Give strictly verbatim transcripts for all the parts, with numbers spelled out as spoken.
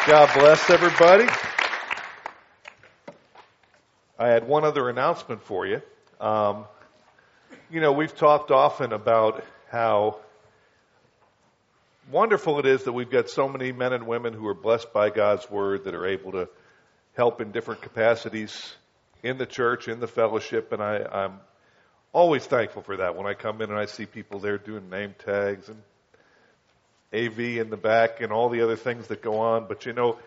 God bless everybody. I had one other announcement for you. Um, you know, we've talked often about how wonderful it is that we've got so many men and women who are blessed by God's Word that are able to help in different capacities in the church, in the fellowship, and I, I'm always thankful for that when I come in and I see people there doing name tags and A V in the back and all the other things that go on. But you know,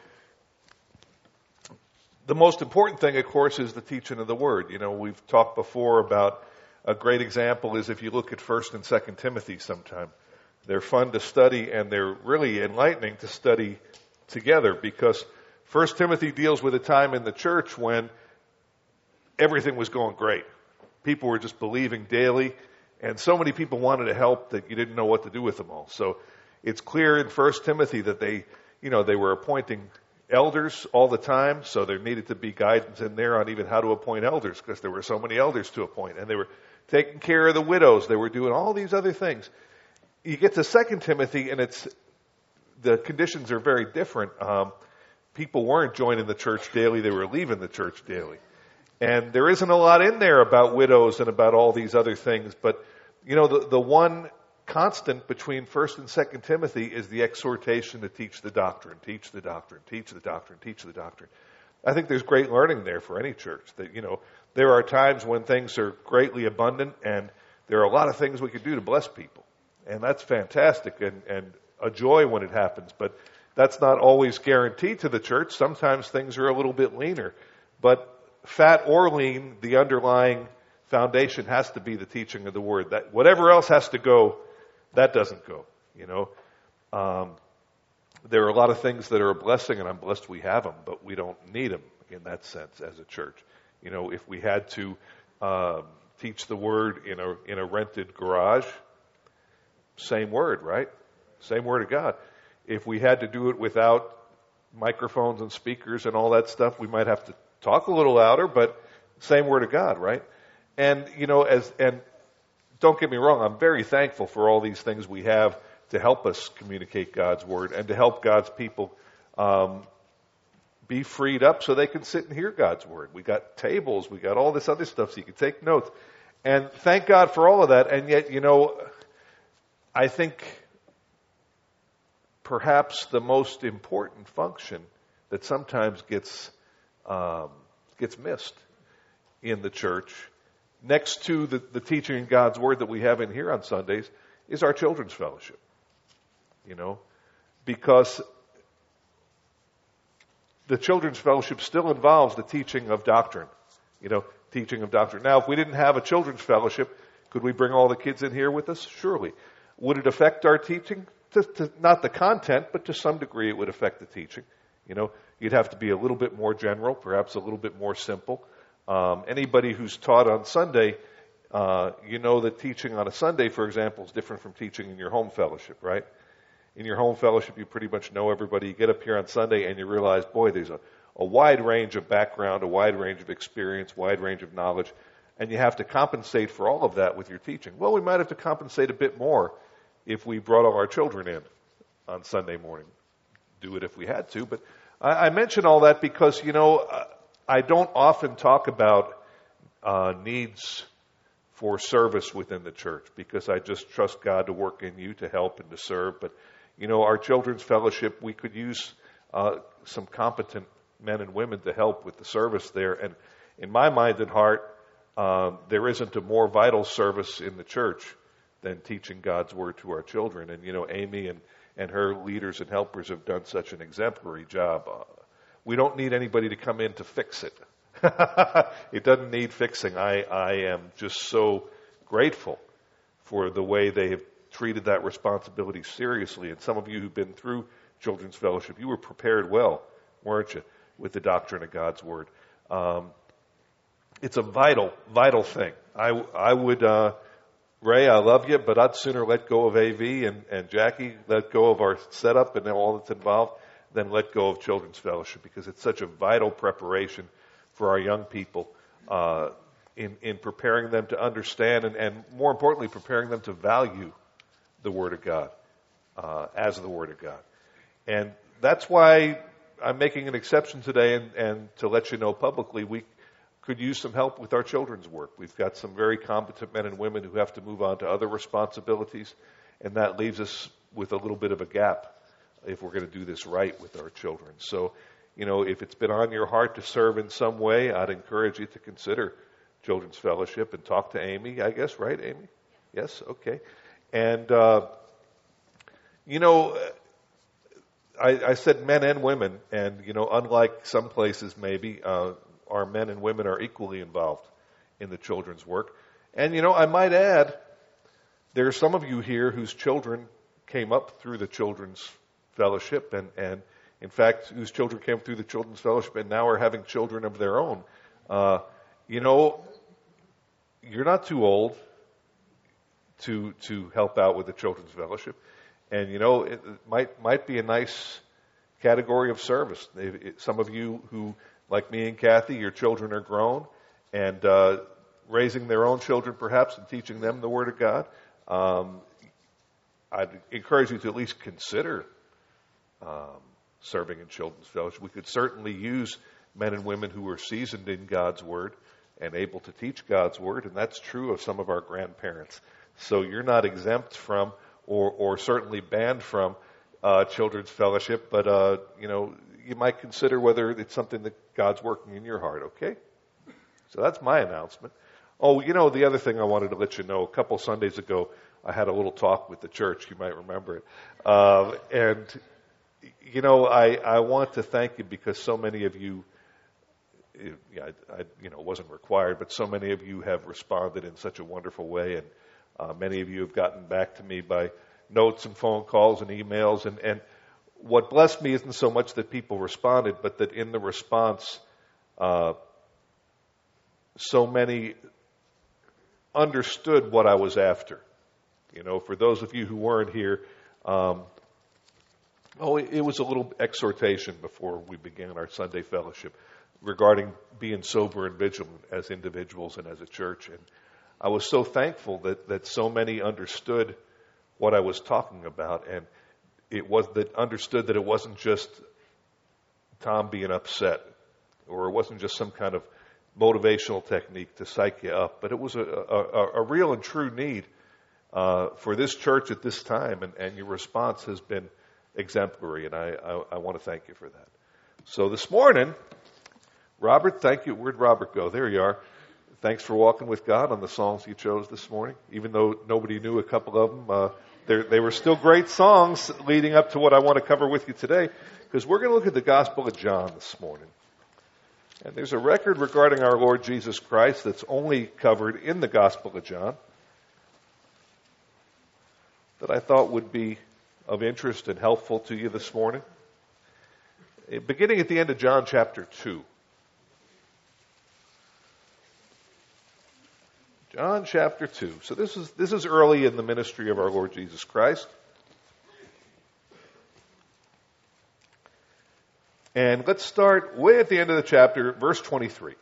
the most important thing, of course, is the teaching of the Word. You know, we've talked before about a great example is if you look at First and Second Timothy sometime. They're fun to study and they're really enlightening to study together because First Timothy deals with a time in the church when everything was going great. People were just believing daily, and so many people wanted to help that you didn't know what to do with them all. So it's clear in First Timothy that they, you know, they were appointing elders all the time, so there needed to be guidance in there on even how to appoint elders because there were so many elders to appoint, and they were taking care of the widows. They were doing all these other things. You get to Second Timothy, and it's the conditions are very different. Um, people weren't joining the church daily; they were leaving the church daily. And there isn't a lot in there about widows and about all these other things. But, you know, the, the one constant between First and Second Timothy is the exhortation to teach the doctrine, teach the doctrine, teach the doctrine, teach the doctrine. I think there's great learning there for any church. That, you know, there are times when things are greatly abundant and there are a lot of things we could do to bless people. And that's fantastic and, and a joy when it happens. But that's not always guaranteed to the church. Sometimes things are a little bit leaner. But fat or lean, the underlying foundation has to be the teaching of the Word. That whatever else has to go, that doesn't go. You know, um, there are a lot of things that are a blessing, and I'm blessed we have them, but we don't need them in that sense as a church. You know, if we had to um, teach the Word in a in a rented garage, same word, right? Same Word of God. If we had to do it without microphones and speakers and all that stuff, we might have to talk a little louder, but same Word of God, right? And, you know, as, and don't get me wrong, I'm very thankful for all these things we have to help us communicate God's Word and to help God's people um, be freed up so they can sit and hear God's Word. We got tables, we got all this other stuff so you can take notes. And thank God for all of that. And yet, you know, I think perhaps the most important function that sometimes gets Um, gets missed in the church, next to the, the teaching in God's Word that we have in here on Sundays, is our children's fellowship. You know, because the children's fellowship still involves the teaching of doctrine. You know, teaching of doctrine. Now, if we didn't have a children's fellowship, could we bring all the kids in here with us? Surely. Would it affect our teaching? To, to, not the content, but to some degree it would affect the teaching. You know, you'd have to be a little bit more general, perhaps a little bit more simple. Um, anybody who's taught on Sunday, uh, you know that teaching on a Sunday, for example, is different from teaching in your home fellowship, right? In your home fellowship, you pretty much know everybody. You get up here on Sunday and you realize, boy, there's a, a wide range of background, a wide range of experience, wide range of knowledge, and you have to compensate for all of that with your teaching. Well, we might have to compensate a bit more if we brought all our children in on Sunday morning. Do it if we had to, but I, I mention all that because, you know, uh, I don't often talk about uh, needs for service within the church because I just trust God to work in you to help and to serve. But, you know, our children's fellowship, we could use uh, some competent men and women to help with the service there. And in my mind and heart, um, there isn't a more vital service in the church than teaching God's Word to our children. And, you know, Amy and and her leaders and helpers have done such an exemplary job. Uh, we don't need anybody to come in to fix it. It doesn't need fixing. I, I am just so grateful for the way they have treated that responsibility seriously. And some of you who've been through Children's Fellowship, you were prepared well, weren't you, with the doctrine of God's Word. Um, it's a vital, vital thing. I, I would... Uh, Ray, I love you, but I'd sooner let go of A V and, and Jackie, let go of our setup and all that's involved, than let go of Children's Fellowship because it's such a vital preparation for our young people uh, in, in preparing them to understand and, and, more importantly, preparing them to value the Word of God uh, as the Word of God. And that's why I'm making an exception today, and, and to let you know publicly, we could use some help with our children's work. We've got some very competent men and women who have to move on to other responsibilities, and that leaves us with a little bit of a gap if we're going to do this right with our children. So, you know, if it's been on your heart to serve in some way, I'd encourage you to consider Children's Fellowship and talk to Amy, I guess, right, Amy? Yes? Okay. And, uh, you know, I, I said men and women, and, you know, unlike some places maybe, uh, our men and women are equally involved in the children's work. And, you know, I might add, there are some of you here whose children came up through the Children's Fellowship, and, and in fact, whose children came through the Children's Fellowship and now are having children of their own. Uh, you know, you're not too old to to help out with the Children's Fellowship. And, you know, it might might be a nice category of service. It, it, some of you who, like me and Kathy, your children are grown, and uh, raising their own children perhaps and teaching them the Word of God. Um, I'd encourage you to at least consider um, serving in Children's Fellowship. We could certainly use men and women who are seasoned in God's Word and able to teach God's Word, and that's true of some of our grandparents. So you're not exempt from or, or certainly banned from uh, Children's Fellowship, but, uh, you know, you might consider whether it's something that God's working in your heart, okay? So that's my announcement. Oh, you know, the other thing I wanted to let you know, a couple Sundays ago, I had a little talk with the church. You might remember it. Uh, and, you know, I, I want to thank you because so many of you, yeah, I, I, you know, it wasn't required, but so many of you have responded in such a wonderful way. And uh, many of you have gotten back to me by notes and phone calls and emails. And, and what blessed me isn't so much that people responded, but that in the response, uh, so many understood what I was after. You know, for those of you who weren't here, um, oh, it, it was a little exhortation before we began our Sunday fellowship regarding being sober and vigilant as individuals and as a church. And I was so thankful that, that so many understood what I was talking about, and it was that understood that it wasn't just Tom being upset, or it wasn't just some kind of motivational technique to psych you up, but it was a, a, a real and true need uh, for this church at this time, and, and your response has been exemplary, and I, I, I want to thank you for that. So this morning, Robert, thank you. Where'd Robert go? There you are. Thanks for walking with God on the songs you chose this morning. Even though nobody knew a couple of them, uh, they were still great songs leading up to what I want to cover with you today, because we're going to look at the Gospel of John this morning. And there's a record regarding our Lord Jesus Christ that's only covered in the Gospel of John that I thought would be of interest and helpful to you this morning. Beginning at the end of John chapter two. John chapter two. So this is this is early in the ministry of our Lord Jesus Christ. And let's start way at the end of the chapter, verse twenty-three.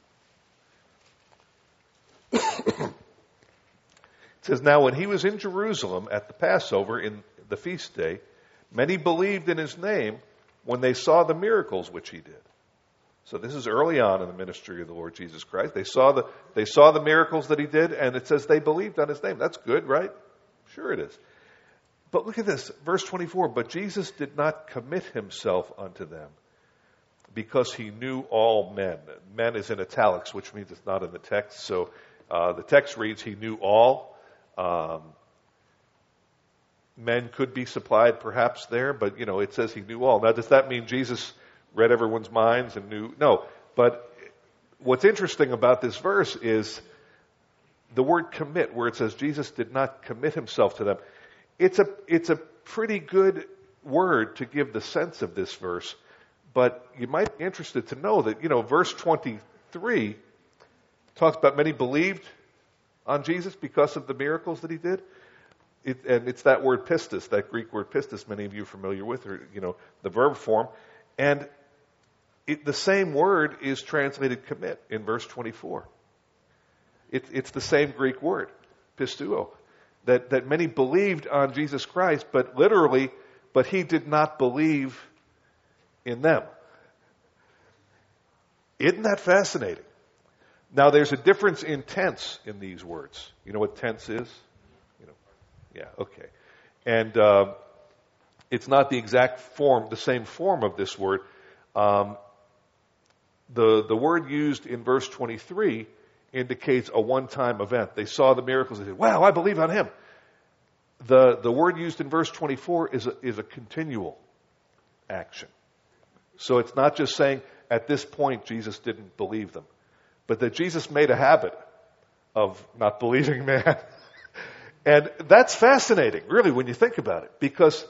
It says, "Now when he was in Jerusalem at the Passover in the feast day, many believed in his name when they saw the miracles which he did." So this is early on in the ministry of the Lord Jesus Christ. They saw the they saw the miracles that he did, and it says they believed on his name. That's good, right? Sure it is. But look at this, verse twenty-four. "But Jesus did not commit himself unto them, because he knew all men." Men is in italics, which means it's not in the text. So uh, the text reads, he knew all. Um, men could be supplied perhaps there, but, you know, it says he knew all. Now, does that mean Jesus read everyone's minds and knew? No. But what's interesting about this verse is the word commit, where it says Jesus did not commit himself to them. It's a, it's a pretty good word to give the sense of this verse. But you might be interested to know that, you know, verse twenty-three talks about many believed on Jesus because of the miracles that he did. It, and it's that word pistis, that Greek word pistis, many of you are familiar with, or, you know, the verb form. And it, the same word is translated commit in verse twenty-four. It, it's the same Greek word, pistuo, that, that many believed on Jesus Christ, but literally, but he did not believe in them. Isn't that fascinating? Now, there's a difference in tense in these words. You know what tense is? You know, yeah, okay. And uh, it's not the exact form, the same form of this word. Um, the the word used in verse twenty-three indicates a one-time event. They saw the miracles. They said, "Wow, I believe on him." The the word used in verse twenty-four is a, is a continual action. So it's not just saying at this point Jesus didn't believe them, but that Jesus made a habit of not believing man. And that's fascinating, really, when you think about it, because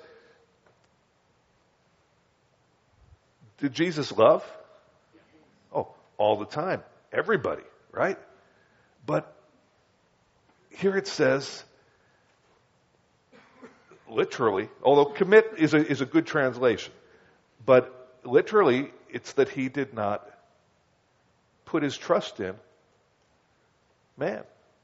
did Jesus love? Oh, all the time. Everybody, right? But here it says, literally, although commit is a, is a good translation, but literally it's that he did not put his trust in man.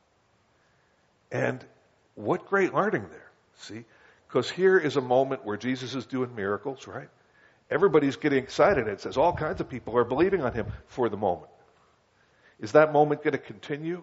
And what great learning there, see? Because here is a moment where Jesus is doing miracles, right? Everybody's getting excited. It says all kinds of people are believing on him for the moment. Is that moment going to continue?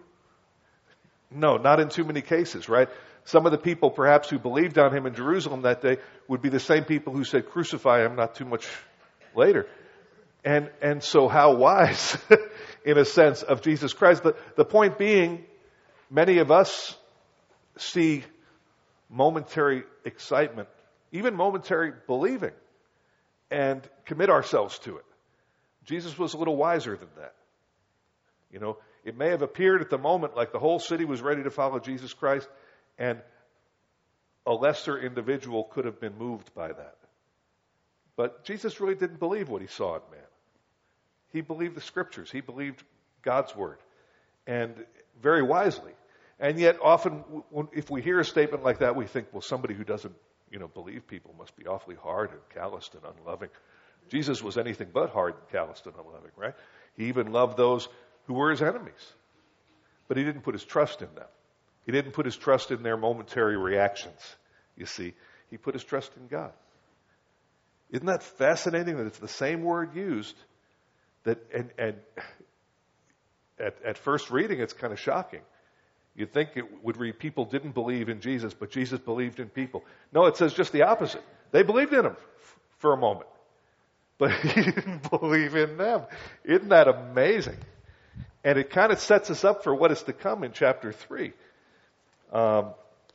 No, not in too many cases, right? Some of the people perhaps who believed on him in Jerusalem that day would be the same people who said, "Crucify him," not too much later. And and so how wise, in a sense, of Jesus Christ. The, the point being, many of us see momentary excitement, even momentary believing, and commit ourselves to it. Jesus was a little wiser than that. You know, it may have appeared at the moment like the whole city was ready to follow Jesus Christ, and a lesser individual could have been moved by that. But Jesus really didn't believe what he saw in man. He believed the Scriptures. He believed God's Word, and very wisely. And yet often, if we hear a statement like that, we think, well, somebody who doesn't, you know, believe people must be awfully hard and calloused and unloving. Jesus was anything but hard and calloused and unloving, right? He even loved those who were his enemies. But he didn't put his trust in them. He didn't put his trust in their momentary reactions, you see. He put his trust in God. Isn't that fascinating that it's the same word used that, and, and at, at first reading, it's kind of shocking. You'd think it would read, people didn't believe in Jesus, but Jesus believed in people. No, it says just the opposite. They believed in him f- for a moment, but he didn't believe in them. Isn't that amazing? And it kind of sets us up for what is to come in chapter three. Um,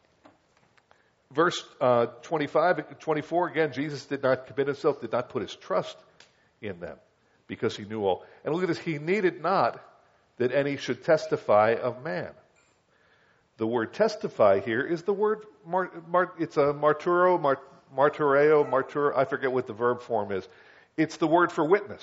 verse uh, twenty-five, twenty-four, again, Jesus did not commit himself, did not put his trust in them, because he knew all. And look at this, he needed not that any should testify of man. The word testify here is the word, mar, mar, it's a marturo, mar, martureo, martur, I forget what the verb form is. It's the word for witness.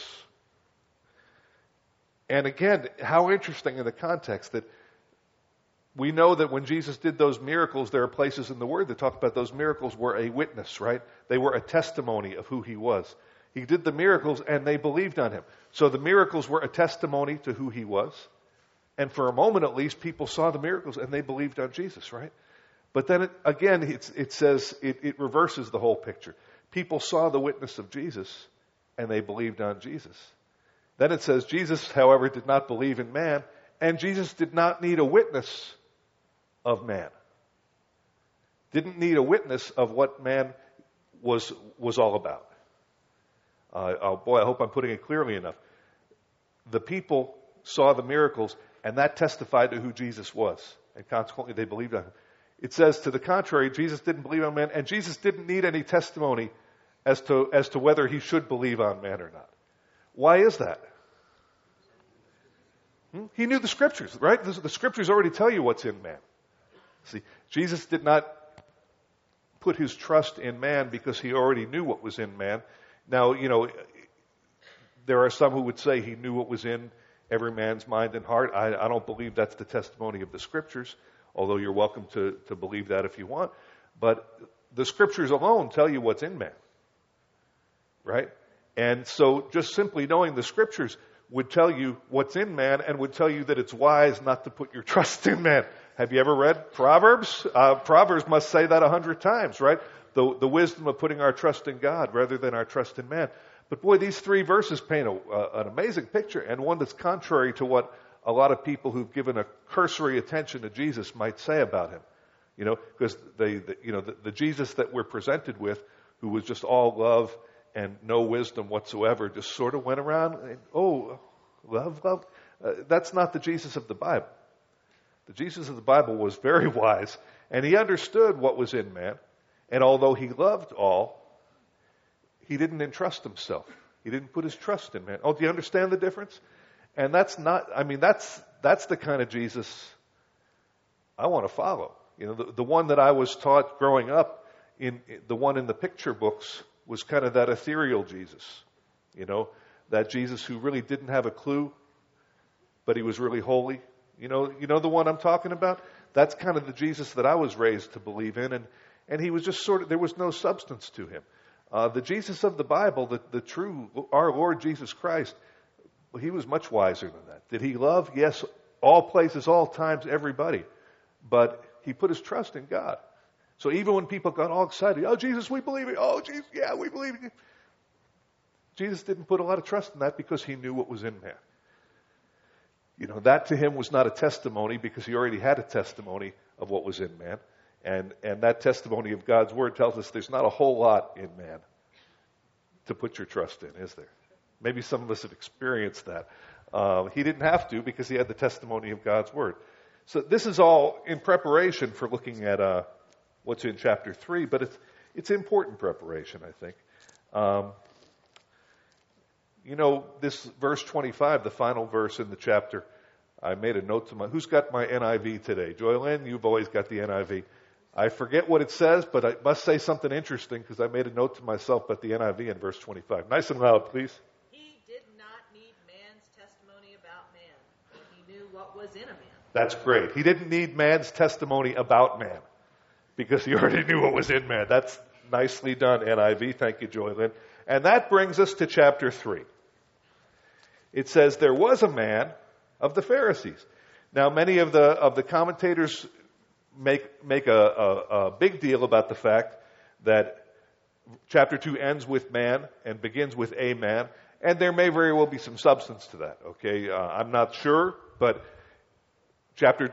And again, how interesting in the context that we know that when Jesus did those miracles, there are places in the Word that talk about those miracles were a witness, right? They were a testimony of who he was. He did the miracles and they believed on him. So the miracles were a testimony to who he was. And for a moment at least, people saw the miracles and they believed on Jesus, right? But then it, again, it's, it says, it, it reverses the whole picture. People saw the witness of Jesus and they believed on Jesus. Then it says, Jesus, however, did not believe in man, and Jesus did not need a witness of man. Didn't need a witness of what man was was all about. Uh, oh boy, I hope I'm putting it clearly enough. The people saw the miracles, and that testified to who Jesus was, and consequently they believed on him. It says, to the contrary, Jesus didn't believe on man, and Jesus didn't need any testimony as to as to whether he should believe on man or not. Why is that? Hmm? He knew the Scriptures, right? The, the Scriptures already tell you what's in man. See, Jesus did not put his trust in man because he already knew what was in man. Now, you know, there are some who would say he knew what was in every man's mind and heart. I, I don't believe that's the testimony of the Scriptures, although you're welcome to, to believe that if you want. But the Scriptures alone tell you what's in man, right? And so just simply knowing the Scriptures would tell you what's in man and would tell you that it's wise not to put your trust in man. Have you ever read Proverbs? Uh, Proverbs must say that a hundred times, right? The, the wisdom of putting our trust in God rather than our trust in man. But boy, these three verses paint a, uh, an amazing picture, and one that's contrary to what a lot of people who've given a cursory attention to Jesus might say about him. You know, because they, the, you know, the, the Jesus that we're presented with, who was just all love and no wisdom whatsoever, just sort of went around, and, oh, love, love. Uh, that's not the Jesus of the Bible. The Jesus of the Bible was very wise, and he understood what was in man. And although he loved all, he didn't entrust himself. He didn't put his trust in man. Oh, do you understand the difference? And that's not, I mean, that's that's the kind of Jesus I want to follow. You know, the, the one that I was taught growing up, in the one in the picture books, was kind of that ethereal Jesus. You know, that Jesus who really didn't have a clue, but he was really holy. You know, you know the one I'm talking about? That's kind of the Jesus that I was raised to believe in, and, and he was just sort of, there was no substance to him. Uh, the Jesus of the Bible, the, the true, our Lord Jesus Christ, well, he was much wiser than that. Did he love? Yes, all places, all times, everybody. But he put his trust in God. So even when people got all excited, oh, Jesus, we believe it. Oh, Jesus, yeah, we believe it. Jesus didn't put a lot of trust in that because he knew what was in man. You know, that to him was not a testimony because he already had a testimony of what was in man. And and that testimony of God's word tells us there's not a whole lot in man to put your trust in, is there? Maybe some of us have experienced that. Uh, he didn't have to because he had the testimony of God's word. So this is all in preparation for looking at uh, what's in chapter three, but it's it's important preparation, I think. Um, you know, this verse twenty-five, the final verse in the chapter, I made a note to my, who's got my N I V today? Joylyn, you've always got the N I V. I forget what it says, but I must say something interesting because I made a note to myself about the N I V in verse twenty-five. Nice and loud, please. He did not need man's testimony about man, for he knew what was in a man. That's great. He didn't need man's testimony about man because he already knew what was in man. That's nicely done, N I V. Thank you, Joylyn. And that brings us to chapter three. It says, there was a man of the Pharisees. Now, many of the of the commentators make make a, a, a big deal about the fact that chapter two ends with man and begins with a man, and there may very well be some substance to that. Okay, uh, I'm not sure, but chapter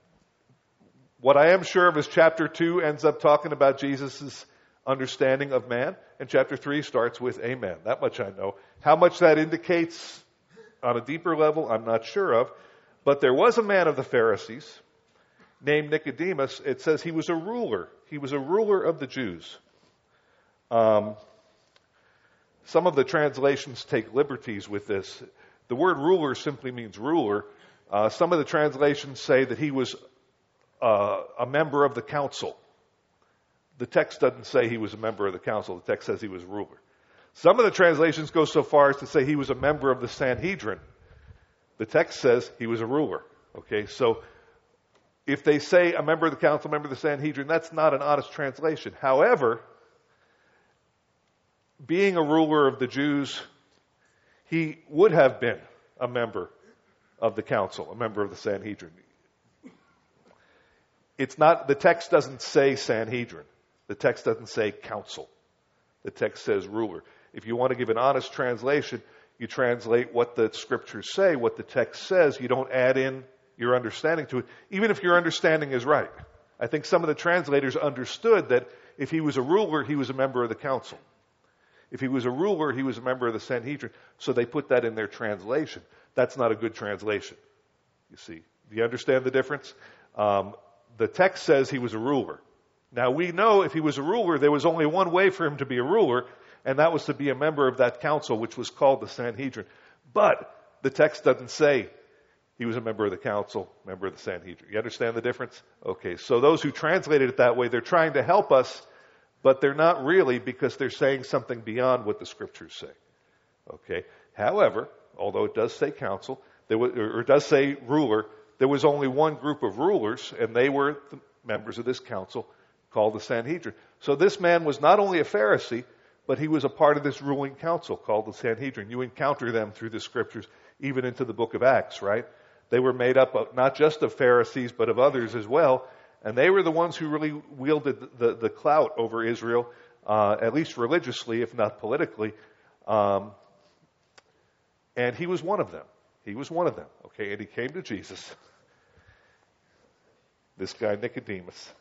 what I am sure of is chapter two ends up talking about Jesus' understanding of man, and chapter three starts with a man. That much I know. How much that indicates on a deeper level, I'm not sure of. But there was a man of the Pharisees named Nicodemus. It says he was a ruler. He was a ruler of the Jews. Um, some of the translations take liberties with this. The word ruler simply means ruler. Uh, some of the translations say that he was uh, a member of the council. The text doesn't say he was a member of the council. The text says he was ruler. Some of the translations go so far as to say he was a member of the Sanhedrin. The text says he was a ruler. Okay, so if they say a member of the council, member of the Sanhedrin, that's not an honest translation. However, being a ruler of the Jews, he would have been a member of the council, a member of the Sanhedrin. It's not, the text doesn't say Sanhedrin. The text doesn't say council. The text says ruler. If you want to give an honest translation, you translate what the scriptures say, what the text says. You don't add in your understanding to it, even if your understanding is right. I think some of the translators understood that if he was a ruler, he was a member of the council. If he was a ruler, he was a member of the Sanhedrin. So they put that in their translation. That's not a good translation, you see. Do you understand the difference? Um, the text says he was a ruler. Now, we know if he was a ruler, there was only one way for him to be a ruler, and that was to be a member of that council, which was called the Sanhedrin. But the text doesn't say he was a member of the council, member of the Sanhedrin. You understand the difference? Okay, so those who translated it that way, they're trying to help us, but they're not really, because they're saying something beyond what the scriptures say. Okay. However, although it does say council, there was, or it does say ruler, there was only one group of rulers, and they were the members of this council called the Sanhedrin. So this man was not only a Pharisee, but he was a part of this ruling council called the Sanhedrin. You encounter them through the scriptures, even into the book of Acts, right? They were made up of not just of Pharisees, but of others as well. And they were the ones who really wielded the, the clout over Israel, uh, at least religiously, if not politically. Um, and he was one of them. He was one of them. Okay, and he came to Jesus. This guy, Nicodemus.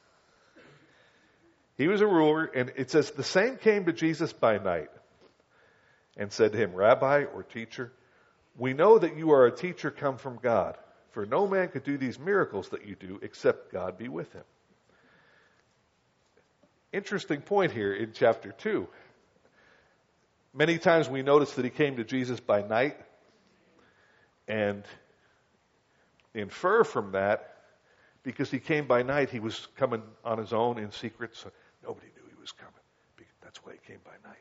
He was a ruler, and it says, the same came to Jesus by night and said to him, Rabbi or teacher, we know that you are a teacher come from God, for no man could do these miracles that you do except God be with him. Interesting point here in chapter two. Many times we notice that he came to Jesus by night and infer from that, because he came by night, he was coming on his own in secret, so nobody knew he was coming. That's why he came by night.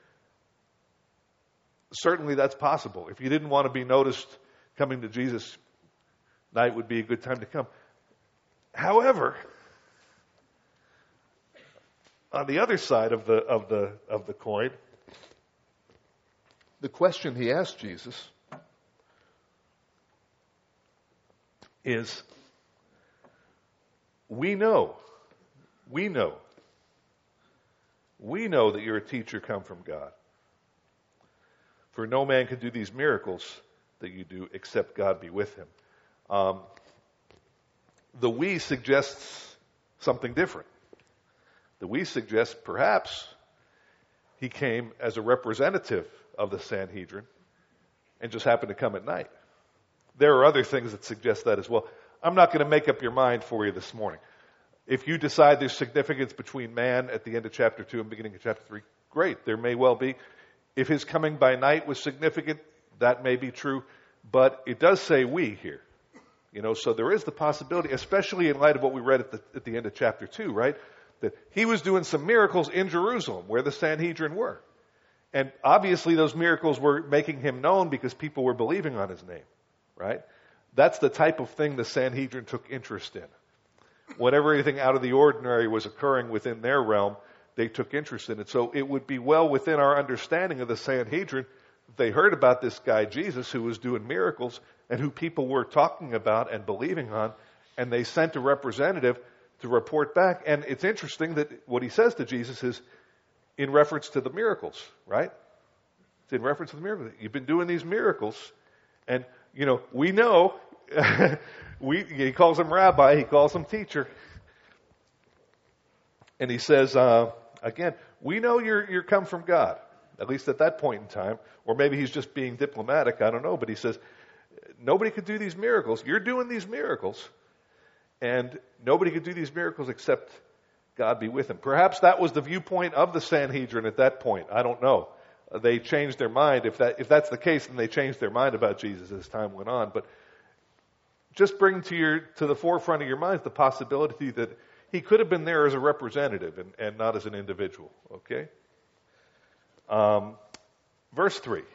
Certainly that's possible. If you didn't want to be noticed coming to Jesus, night would be a good time to come. However, on the other side of the of the of the coin, the question he asked Jesus is, we know, we know, we know that you're a teacher come from God. For no man can do these miracles that you do except God be with him. Um, the we suggests something different. The we suggests perhaps he came as a representative of the Sanhedrin and just happened to come at night. There are other things that suggest that as well. I'm not going to make up your mind for you this morning. If you decide there's significance between man at the end of chapter two and beginning of chapter three, great, there may well be. If his coming by night was significant, that may be true, but it does say we here. You know, so there is the possibility, especially in light of what we read at the, at the end of chapter two, right? That he was doing some miracles in Jerusalem where the Sanhedrin were. And obviously those miracles were making him known because people were believing on his name, right? That's the type of thing the Sanhedrin took interest in. Whenever anything out of the ordinary was occurring within their realm, they took interest in it. So it would be well within our understanding of the Sanhedrin if they heard about this guy Jesus who was doing miracles and who people were talking about and believing on, and they sent a representative to report back. And it's interesting that what he says to Jesus is in reference to the miracles, right? It's in reference to the miracles. You've been doing these miracles, and, you know, we know, we, he calls him rabbi, he calls him teacher. And he says, uh, again, we know you're, you're come from God, at least at that point in time. Or maybe he's just being diplomatic, I don't know. But he says, nobody could do these miracles. You're doing these miracles. And nobody could do these miracles except God be with him. Perhaps that was the viewpoint of the Sanhedrin at that point. I don't know. They changed their mind. If that if that's the case, then they changed their mind about Jesus as time went on. But just bring to your to the forefront of your minds the possibility that he could have been there as a representative and, and not as an individual. Okay? Um, verse three.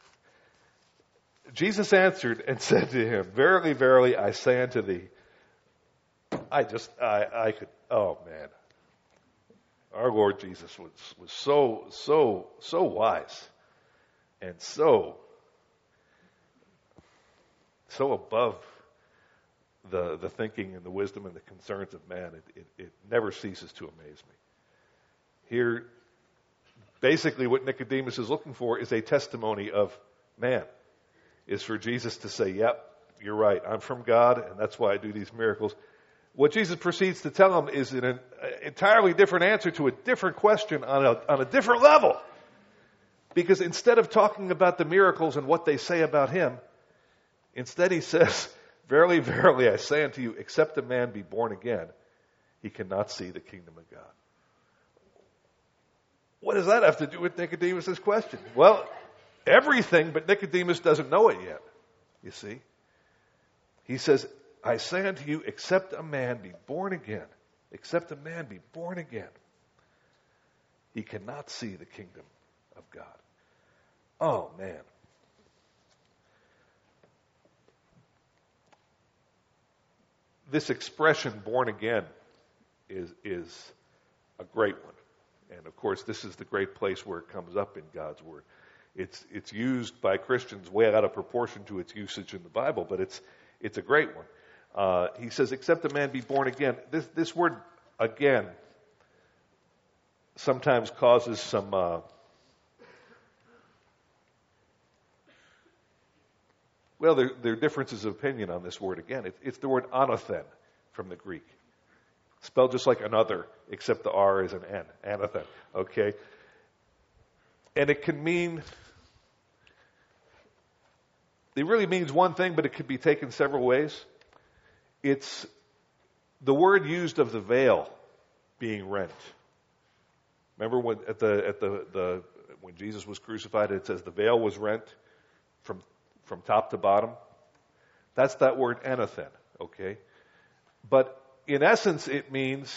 Jesus answered and said to him, Verily, verily, I say unto thee, I just, I, I could, oh man. Our Lord Jesus was, was so, so, so wise and so, so above the, the thinking and the wisdom and the concerns of man. It, it, it never ceases to amaze me. Here, basically what Nicodemus is looking for is a testimony of man, is for Jesus to say, yep, you're right, I'm from God, and that's why I do these miracles. What Jesus proceeds to tell him is an entirely different answer to a different question on a, on a different level. Because instead of talking about the miracles and what they say about him, instead he says, Verily, verily, I say unto you, except a man be born again, he cannot see the kingdom of God. What does that have to do with Nicodemus' question? Well, everything, but Nicodemus doesn't know it yet, you see. He says, I say unto you, except a man be born again, except a man be born again, he cannot see the kingdom of God. Oh, man. This expression, born again, is, is a great one. And, of course, this is the great place where it comes up in God's Word. It's, it's used by Christians way out of proportion to its usage in the Bible, but it's, it's a great one. Uh, he says, except a man be born again. This, this word, again, sometimes causes some, uh, Well, there, there are differences of opinion on this word again. It, it's the word anothen from the Greek. Spelled just like another, except the R is an N. Anothen. Okay? And it can mean, it really means one thing, but it could be taken several ways. It's the word used of the veil being rent. Remember when at the at the, the when Jesus was crucified, it says the veil was rent from from top to bottom. That's that word anothen, okay? But in essence, it means,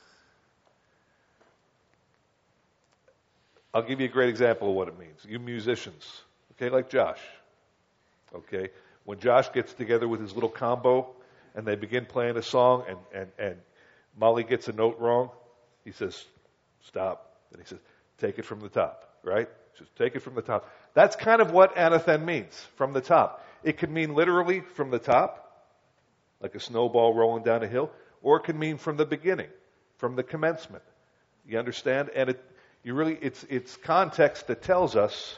I'll give you a great example of what it means. You musicians, okay, like Josh, okay? When Josh gets together with his little combo and they begin playing a song and, and, and Molly gets a note wrong, he says, stop. And he says, take it from the top, right? He says, take it from the top. That's kind of what anothen means, from the top. It could mean literally from the top, like a snowball rolling down a hill, or it can mean from the beginning, from the commencement. You understand? And it, you really, it's, it's context that tells us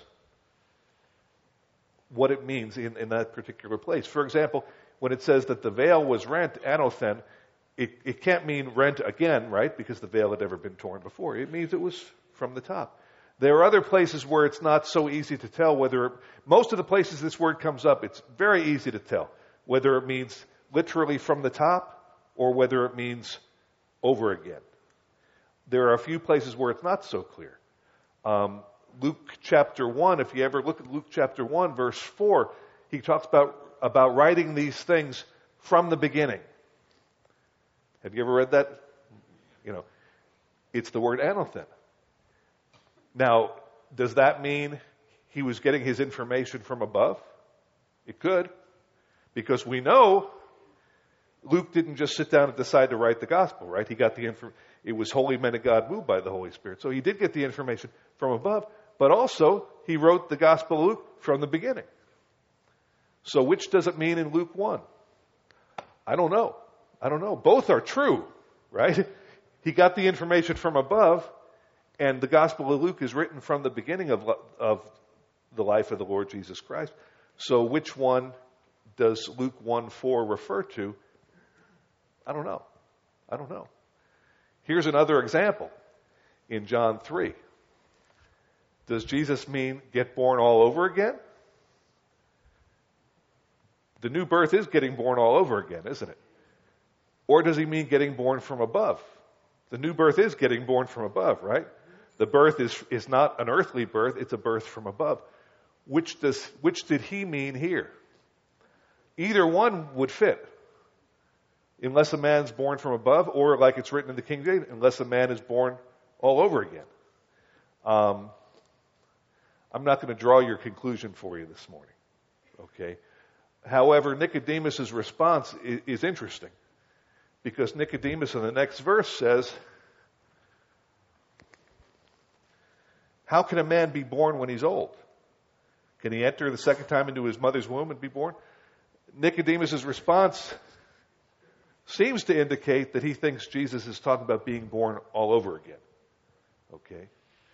what it means in, in that particular place. For example, when it says that the veil was rent, anothen, it, it can't mean rent again, right? Because the veil had never been torn before. It means it was from the top. There are other places where it's not so easy to tell whether, most of the places this word comes up, it's very easy to tell whether it means literally from the top or whether it means over again. There are a few places where it's not so clear. Um, Luke chapter one, if you ever look at Luke chapter one, verse four, he talks about, about writing these things from the beginning. Have you ever read that? You know, it's the word anothen. Now, does that mean he was getting his information from above? It could, because we know Luke didn't just sit down and decide to write the gospel, right? He got the info. It was holy men of God moved by the Holy Spirit. So he did get the information from above, but also he wrote the gospel of Luke from the beginning. So which does it mean in Luke one? I don't know. I don't know. Both are true, right? He got the information from above, and the Gospel of Luke is written from the beginning of, of the life of the Lord Jesus Christ. So which one does Luke one four refer to? I don't know. I don't know. Here's another example in John three. Does Jesus mean get born all over again? The new birth is getting born all over again, isn't it? Or does he mean getting born from above? The new birth is getting born from above, right? The birth is, is not an earthly birth, it's a birth from above. Which does, which did he mean here? Either one would fit. Unless a man's born from above, or like it's written in the King James, unless a man is born all over again. Um, I'm not going to draw your conclusion for you this morning. Okay? However, Nicodemus' response is, is interesting. Because Nicodemus in the next verse says, how can a man be born when he's old? Can he enter the second time into his mother's womb and be born? Nicodemus' response seems to indicate that he thinks Jesus is talking about being born all over again. Okay?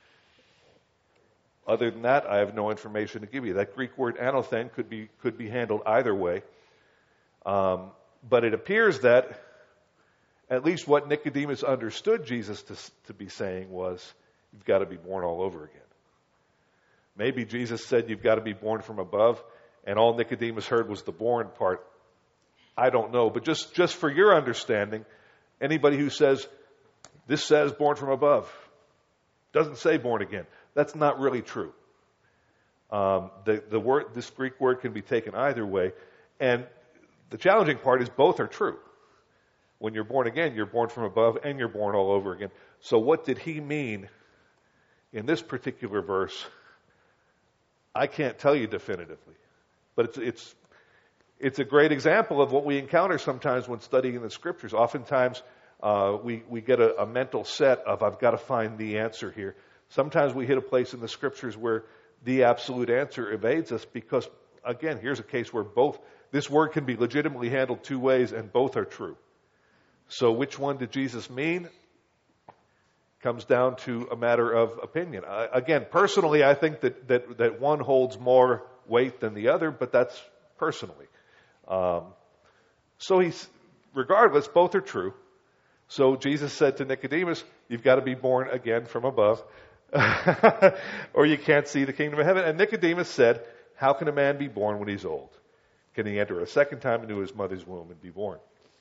Other than that, I have no information to give you. That Greek word anothen could be could be handled either way. Um, but it appears that at least what Nicodemus understood Jesus to, to be saying was, you've got to be born all over again. Maybe Jesus said you've got to be born from above, and all Nicodemus heard was the born part. I don't know, but just, just for your understanding, anybody who says, this says born from above, doesn't say born again, that's not really true. Um, the, the word, this Greek word can be taken either way, and the challenging part is both are true. When you're born again, you're born from above and you're born all over again. So what did he mean in this particular verse? I can't tell you definitively, but it's, it's, it's a great example of what we encounter sometimes when studying the scriptures. Oftentimes, uh, we, we get a, a mental set of, I've got to find the answer here. Sometimes we hit a place in the scriptures where the absolute answer evades us because, again, here's a case where both, this word can be legitimately handled two ways and both are true. So which one did Jesus mean? Comes down to a matter of opinion. I, again, personally, I think that, that, that one holds more weight than the other, but that's personally. Um, so he's, regardless, both are true. So Jesus said to Nicodemus, you've got to be born again from above, or you can't see the kingdom of heaven. And Nicodemus said, how can a man be born when he's old? Can he enter a second time into his mother's womb and be born?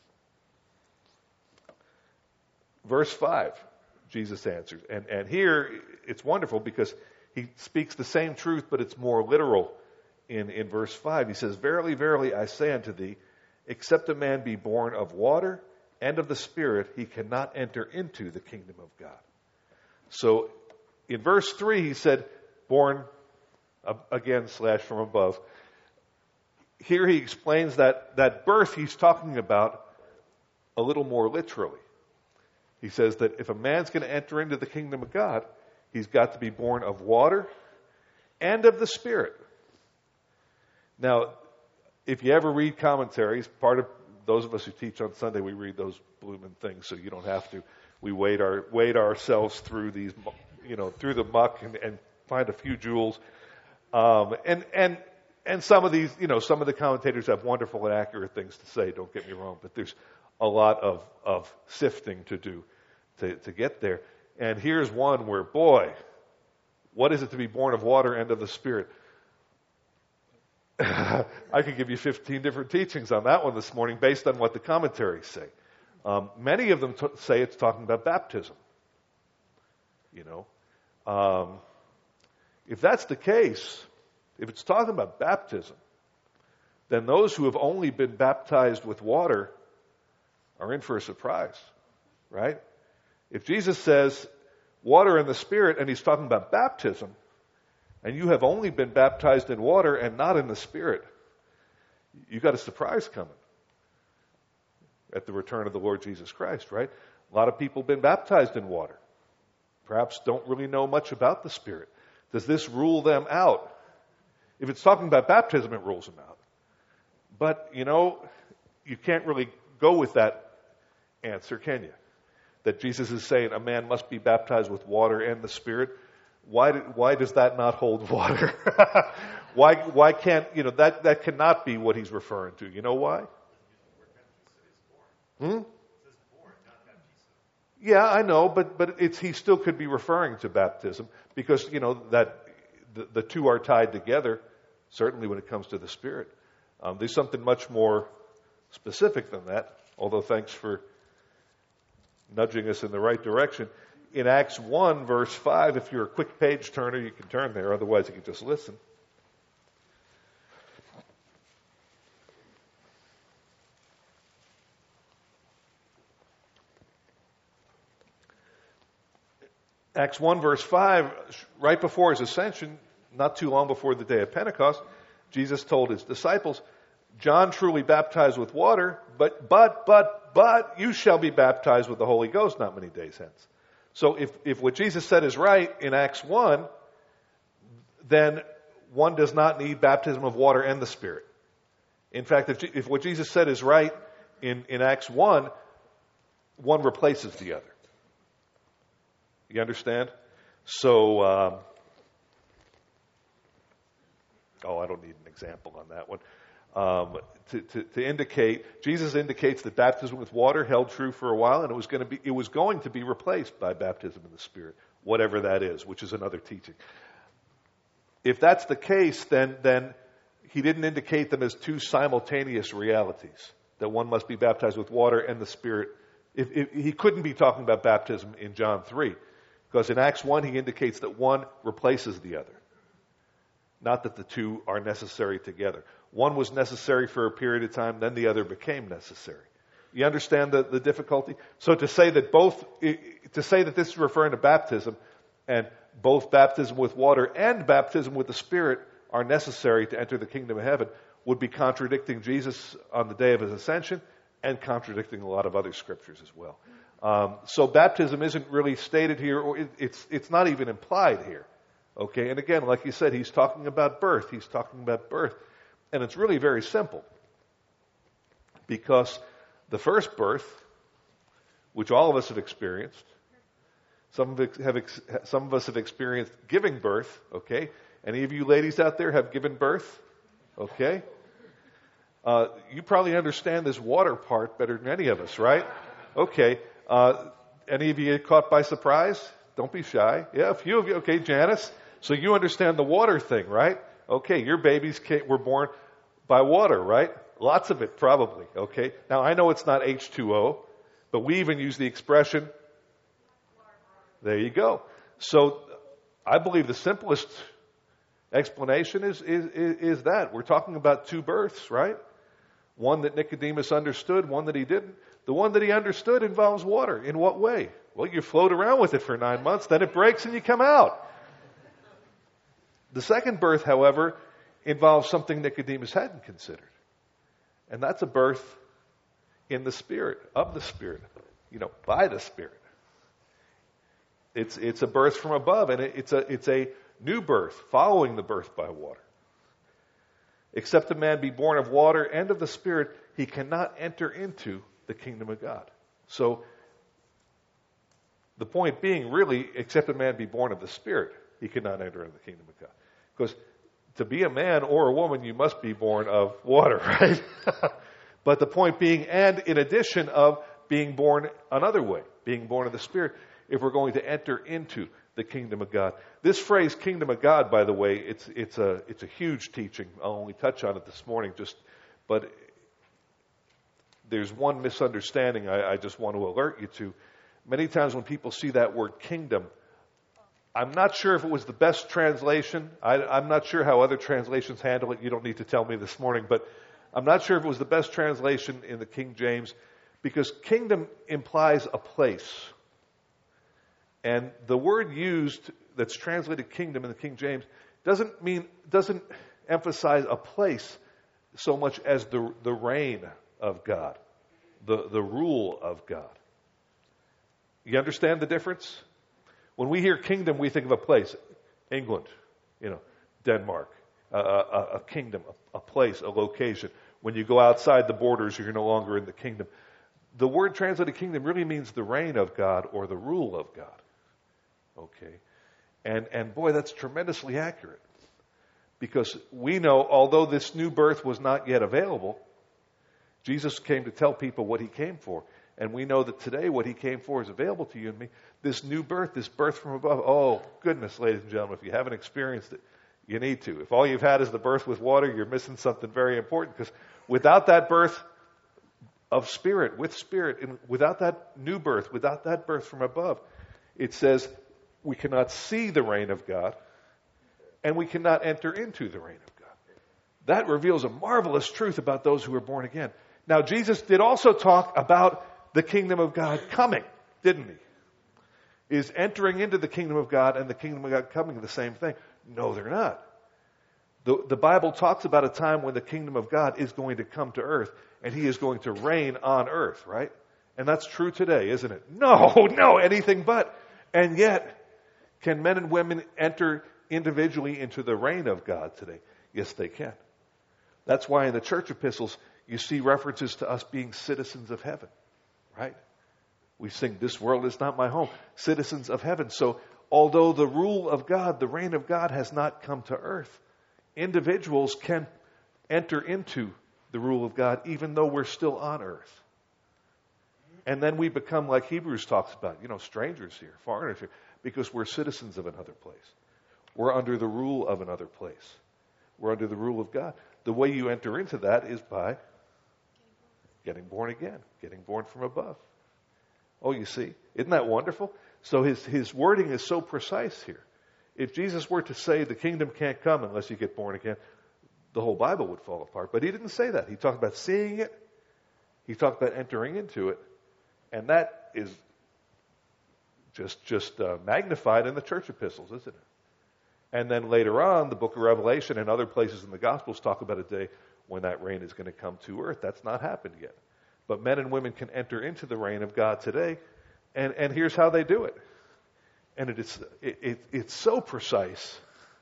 Verse five, Jesus answers. And, and here, it's wonderful because he speaks the same truth, but it's more literal in, in verse five. He says, verily, verily, I say unto thee, except a man be born of water and of the Spirit, he cannot enter into the kingdom of God. So in verse three, he said, born again slash from above. Here he explains that, that birth he's talking about a little more literally. He says that if a man's going to enter into the kingdom of God, he's got to be born of water and of the Spirit. Now, if you ever read commentaries, part of those of us who teach on Sunday, we read those blooming things, so you don't have to. We wade our wade ourselves through these, you know, through the muck and, and find a few jewels. Um, and and and some of these, you know, some of the commentators have wonderful and accurate things to say. Don't get me wrong, but there's a lot of of sifting to do to to get there. And here's one where, boy, what is it to be born of water and of the Spirit? I could give you fifteen different teachings on that one this morning based on what the commentaries say. Um, many of them t- say it's talking about baptism. You know, um, if that's the case, if it's talking about baptism, then those who have only been baptized with water are in for a surprise, right? If Jesus says water and the Spirit, and he's talking about baptism, and you have only been baptized in water and not in the Spirit, you got a surprise coming at the return of the Lord Jesus Christ, right? A lot of people have been baptized in water. Perhaps don't really know much about the Spirit. Does this rule them out? If it's talking about baptism, it rules them out. But, you know, you can't really go with that answer, can you? That Jesus is saying a man must be baptized with water and the Spirit. Why, did, why does that not hold water? why, why can't, you know, that, that cannot be what he's referring to. You know why? Hmm? Yeah, I know, but, but it's, he still could be referring to baptism because, you know, that the, the two are tied together, certainly when it comes to the Spirit. Um, there's something much more specific than that, although thanks for nudging us in the right direction. In Acts one, verse five, if you're a quick page turner, you can turn there. Otherwise, you can just listen. Acts one, verse five, right before his ascension, not too long before the day of Pentecost, Jesus told his disciples, John truly baptized with water, but, but, but, but, you shall be baptized with the Holy Ghost not many days hence. So if, if what Jesus said is right in Acts one, then one does not need baptism of water and the Spirit. In fact, if, if what Jesus said is right in, in Acts one, one replaces the other. You understand? So, um, oh, I don't need an example on that one. Um, to, to, to indicate, Jesus indicates that baptism with water held true for a while, and it was going to be, it was going to be replaced by baptism in the Spirit, whatever that is, which is another teaching. If that's the case, then then he didn't indicate them as two simultaneous realities, that one must be baptized with water and the Spirit. If, if he couldn't be talking about baptism in John three, because in Acts one he indicates that one replaces the other, not that the two are necessary together. One was necessary for a period of time, then the other became necessary. You understand the, the difficulty? So to say that both, to say that this is referring to baptism, and both baptism with water and baptism with the Spirit are necessary to enter the kingdom of heaven, would be contradicting Jesus on the day of his ascension and contradicting a lot of other scriptures as well. Um, so baptism isn't really stated here, or it, it's it's not even implied here. Okay, and again, like you said, he's talking about birth. He's talking about birth. And it's really very simple. Because the first birth, which all of us have experienced, some of, have, some of us have experienced giving birth, okay? Any of you ladies out there have given birth? Okay? Uh, you probably understand this water part better than any of us, right? Okay. Uh, any of you get caught by surprise? Don't be shy. Yeah, a few of you. Okay, Janice. So you understand the water thing, right? Okay, your babies came, were born by water, right? Lots of it, probably. Okay. Now, I know it's not H two O, but we even use the expression. There you go. So I believe the simplest explanation is, is, is that. We're talking about two births, right? One that Nicodemus understood, one that he didn't. The one that he understood involves water. In what way? Well, you float around with it for nine months, then it breaks and you come out. The second birth, however, involves something Nicodemus hadn't considered. And that's a birth in the Spirit, of the Spirit, you know, by the Spirit. It's, it's a birth from above, and it, it's a, it's a new birth following the birth by water. Except a man be born of water and of the Spirit, he cannot enter into the kingdom of God. So, the point being, really, except a man be born of the Spirit, he cannot enter into the kingdom of God. Because to be a man or a woman, you must be born of water, right? But the point being, and in addition of being born another way, being born of the Spirit, if we're going to enter into the kingdom of God. This phrase, kingdom of God, by the way, it's it's a it's a huge teaching. I'll only touch on it this morning, just but there's one misunderstanding I, I just want to alert you to. Many times when people see that word kingdom, I'm not sure if it was the best translation. I, I'm not sure how other translations handle it. You don't need to tell me this morning, but I'm not sure if it was the best translation in the King James, because kingdom implies a place. And the word used that's translated kingdom in the King James doesn't mean, doesn't emphasize a place so much as the, the reign of God, the, the rule of God. You understand the difference? When we hear kingdom, we think of a place. England, you know, Denmark, a, a, a kingdom, a, a place, a location. When you go outside the borders, you're no longer in the kingdom. The word translated kingdom really means the reign of God or the rule of God. Okay. And, and boy, that's tremendously accurate. Because we know, although this new birth was not yet available, Jesus came to tell people what he came for. And we know that today what he came for is available to you and me. This new birth, this birth from above. Oh, goodness, ladies and gentlemen, if you haven't experienced it, you need to. If all you've had is the birth with water, you're missing something very important. Because without that birth of spirit, with spirit, and without that new birth, without that birth from above, it says we cannot see the reign of God, and we cannot enter into the reign of God. That reveals a marvelous truth about those who are born again. Now, Jesus did also talk about the kingdom of God coming, didn't he? Is entering into the kingdom of God and the kingdom of God coming the same thing? No, they're not. The, the Bible talks about a time when the kingdom of God is going to come to earth, and he is going to reign on earth, right? And that's true today, isn't it? No, no, anything but. And yet, can men and women enter individually into the reign of God today? Yes, they can. That's why in the church epistles, you see references to us being citizens of heaven, right? We sing, "This world is not my home," citizens of heaven. So, although the rule of God, the reign of God has not come to earth, individuals can enter into the rule of God even though we're still on earth. And then we become, like Hebrews talks about, you know, strangers here, foreigners here, because we're citizens of another place. We're under the rule of another place. We're under the rule of God. The way you enter into that is by getting born again, getting born from above. Oh, you see, isn't that wonderful? So his, his wording is so precise here. If Jesus were to say the kingdom can't come unless you get born again, the whole Bible would fall apart. But he didn't say that. He talked about seeing it. He talked about entering into it. And that is just, just uh, magnified in the church epistles, isn't it? And then later on, the book of Revelation and other places in the Gospels talk about a day when that reign is going to come to earth. That's not happened yet. But men and women can enter into the reign of God today, and, and here's how they do it. And it is, it, it, it's so precise.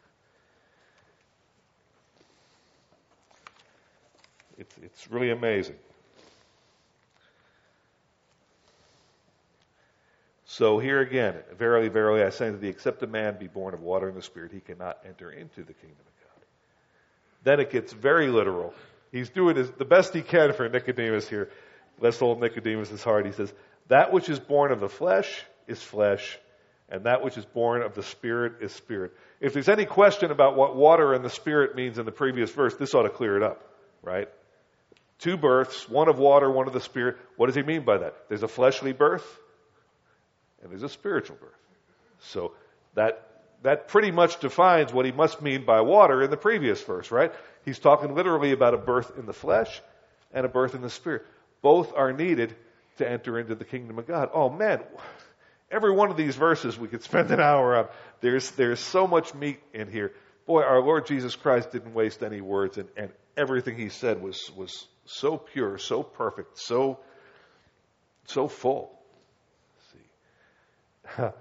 It's, it's really amazing. So here again, verily, verily, I say unto thee, except a man be born of water and the Spirit, he cannot enter into the kingdom of God. Then it gets very literal He's doing his, the best he can for Nicodemus here. Bless old Nicodemus' heart. He says, that which is born of the flesh is flesh, and that which is born of the Spirit is spirit. If there's any question about what water and the Spirit means in the previous verse, this ought to clear it up, right? Two births, one of water, one of the Spirit. What does he mean by that? There's a fleshly birth, and there's a spiritual birth. So that that pretty much defines what he must mean by water in the previous verse, right? He's talking literally about a birth in the flesh and a birth in the Spirit. Both are needed to enter into the kingdom of God. Oh man, every one of these verses we could spend an hour on. There's there's so much meat in here. Boy, our Lord Jesus Christ didn't waste any words, and, and everything he said was was so pure, so perfect, so so full. Let's see.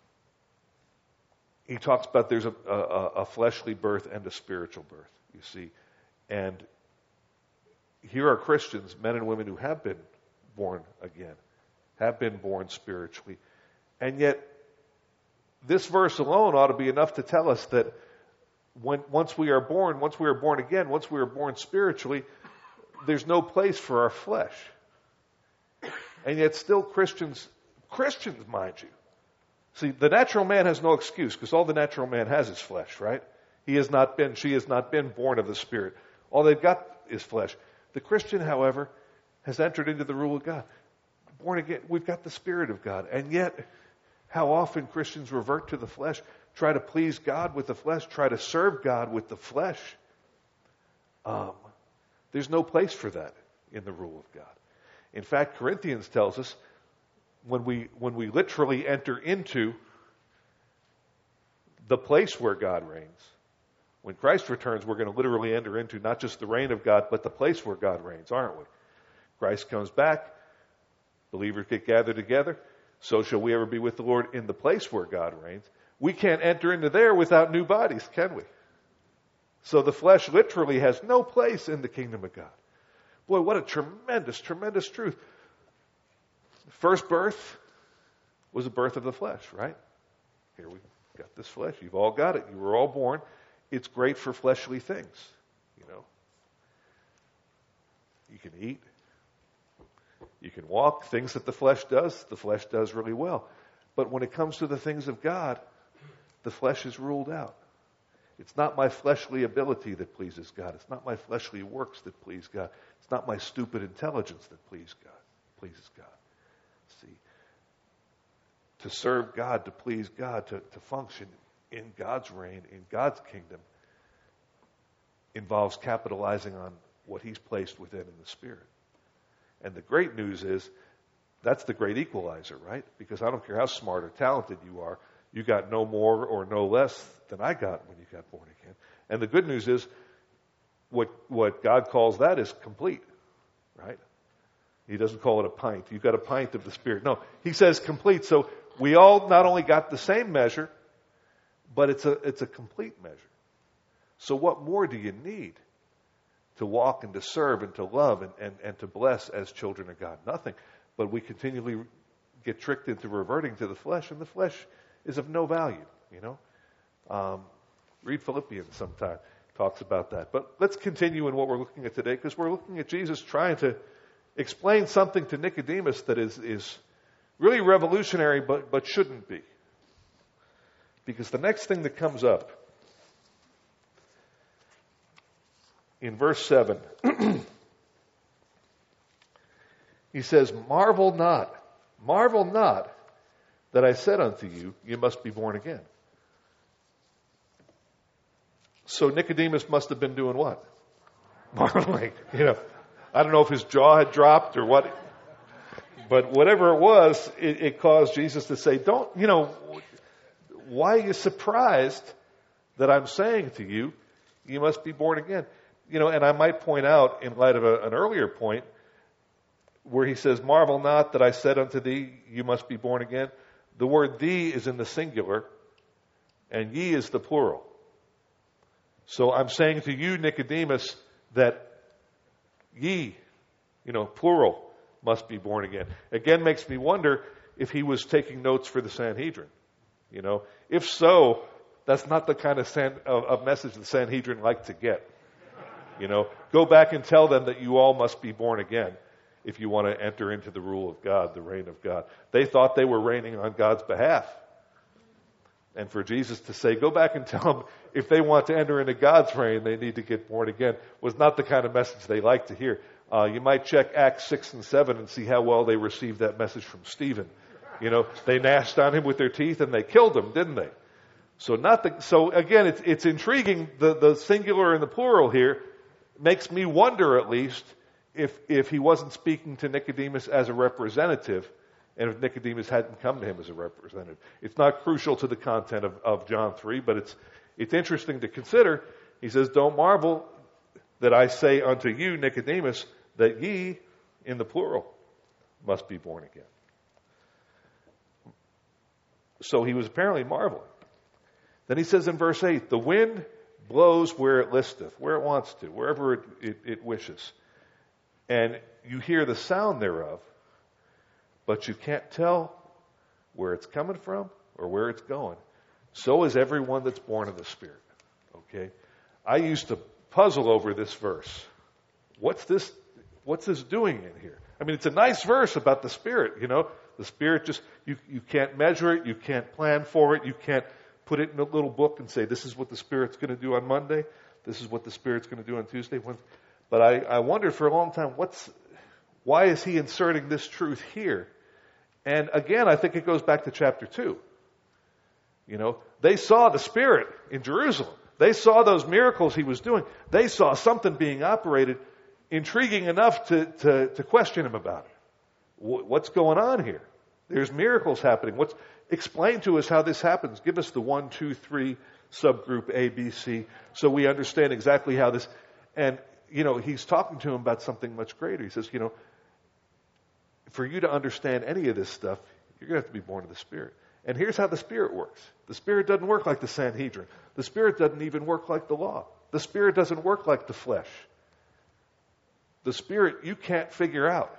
He talks about there's a, a, a fleshly birth and a spiritual birth, you see. And here are Christians, men and women who have been born again, have been born spiritually. And yet, this verse alone ought to be enough to tell us that when once we are born, once we are born again, once we are born spiritually, there's no place for our flesh. And yet still Christians, Christians, mind you, see, the natural man has no excuse because all the natural man has is flesh, right? He has not been, she has not been born of the Spirit. All they've got is flesh. The Christian, however, has entered into the rule of God. Born again, we've got the Spirit of God. And yet, how often Christians revert to the flesh, try to please God with the flesh, try to serve God with the flesh. Um, there's no place for that in the rule of God. In fact, Corinthians tells us when we when we literally enter into the place where God reigns, when Christ returns, we're going to literally enter into not just the reign of God, but the place where God reigns, aren't we? Christ comes back, believers get gathered together, so shall we ever be with the Lord in the place where God reigns. We can't enter into there without new bodies, can we? So the flesh literally has no place in the kingdom of God. Boy, what a tremendous, tremendous truth. First birth was a birth of the flesh, right? Here we got this flesh. You've all got it. You were all born. It's great for fleshly things, you know. You can eat. You can walk. Things that the flesh does, the flesh does really well. But when it comes to the things of God, the flesh is ruled out. It's not my fleshly ability that pleases God. It's not my fleshly works that please God. It's not my stupid intelligence that please God, pleases God. See, to serve God, to please God, to, to function in God's reign, in God's kingdom, involves capitalizing on what He's placed within in the Spirit. And the great news is, that's the great equalizer, right? Because I don't care how smart or talented you are, you got no more or no less than I got when you got born again. And the good news is, what what God calls that is complete, right? He doesn't call it a pint. You've got a pint of the Spirit. No, He says complete. So we all not only got the same measure, but it's a it's a complete measure. So what more do you need to walk and to serve and to love and, and, and to bless as children of God? Nothing. But we continually get tricked into reverting to the flesh, and the flesh is of no value, you know. Um, read Philippians sometime. Talks about that. But let's continue in what we're looking at today, because we're looking at Jesus trying to explain something to Nicodemus that is, is really revolutionary, but, but shouldn't be. Because the next thing that comes up in verse seven, he says, Marvel not, marvel not that I said unto you, you must be born again. So Nicodemus must have been doing what? Marveling. You know, I don't know if his jaw had dropped or what, but whatever it was, it, it caused Jesus to say, don't, you know, why are you surprised that I'm saying to you, you must be born again? You know, and I might point out, in light of a, an earlier point, where he says, marvel not that I said unto thee, you must be born again. The word thee is in the singular, and ye is the plural. So I'm saying to you, Nicodemus, that ye, you know, plural, must be born again. Again, makes me wonder if he was taking notes for the Sanhedrin. You know, if so, that's not the kind of, san, of, of message the Sanhedrin like to get. You know, go back and tell them that you all must be born again if you want to enter into the rule of God, the reign of God. They thought they were reigning on God's behalf. And for Jesus to say, go back and tell them if they want to enter into God's reign, they need to get born again, was not the kind of message they liked to hear. Uh, you might check Acts six and seven and see how well they received that message from Stephen. You know, they gnashed on him with their teeth and they killed him, didn't they? So not the, so again, it's, it's intriguing. The, the singular and the plural here makes me wonder, at least, if, if he wasn't speaking to Nicodemus as a representative, and if Nicodemus hadn't come to him as a representative. It's not crucial to the content of, of John three, but it's, it's interesting to consider. He says, don't marvel that I say unto you, Nicodemus, that ye, in the plural, must be born again. So he was apparently marveling. Then he says in verse eight, the wind blows where it listeth, where it wants to, wherever it, it, it wishes. And you hear the sound thereof, but you can't tell where it's coming from or where it's going. So is everyone that's born of the Spirit. Okay? I used to puzzle over this verse. What's this, what's this doing in here? I mean, it's a nice verse about the Spirit, you know. The Spirit just, you, you can't measure it, you can't plan for it, you can't put it in a little book and say, this is what the Spirit's going to do on Monday, this is what the Spirit's going to do on Tuesday. But I, I wondered for a long time, what's, why is he inserting this truth here? And again, I think it goes back to chapter two. You know, they saw the Spirit in Jerusalem. They saw those miracles he was doing. They saw something being operated, intriguing enough to, to, to question him about it. What's going on here? There's miracles happening. What's, explain to us how this happens. Give us the one, two, three subgroup A, B, C, so we understand exactly how this. And you know, he's talking to him about something much greater. He says, you know, for you to understand any of this stuff, you're going to have to be born of the Spirit. And here's how the Spirit works. The Spirit doesn't work like the Sanhedrin. The Spirit doesn't even work like the law. The Spirit doesn't work like the flesh. The Spirit you can't figure out.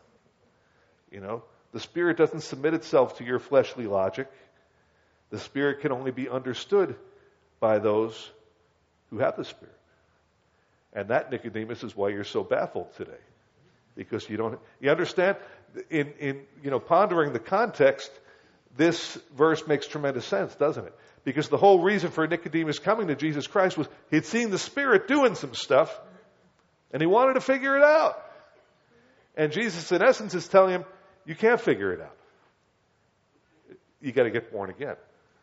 You know, the Spirit doesn't submit itself to your fleshly logic. The Spirit can only be understood by those who have the Spirit. And that, Nicodemus, is why you're so baffled today. Because you don't, you understand, in, in, you know, pondering the context, this verse makes tremendous sense, doesn't it? Because the whole reason for Nicodemus coming to Jesus Christ was he'd seen the Spirit doing some stuff, and he wanted to figure it out. And Jesus, in essence, is telling him, you can't figure it out. You got to get born again.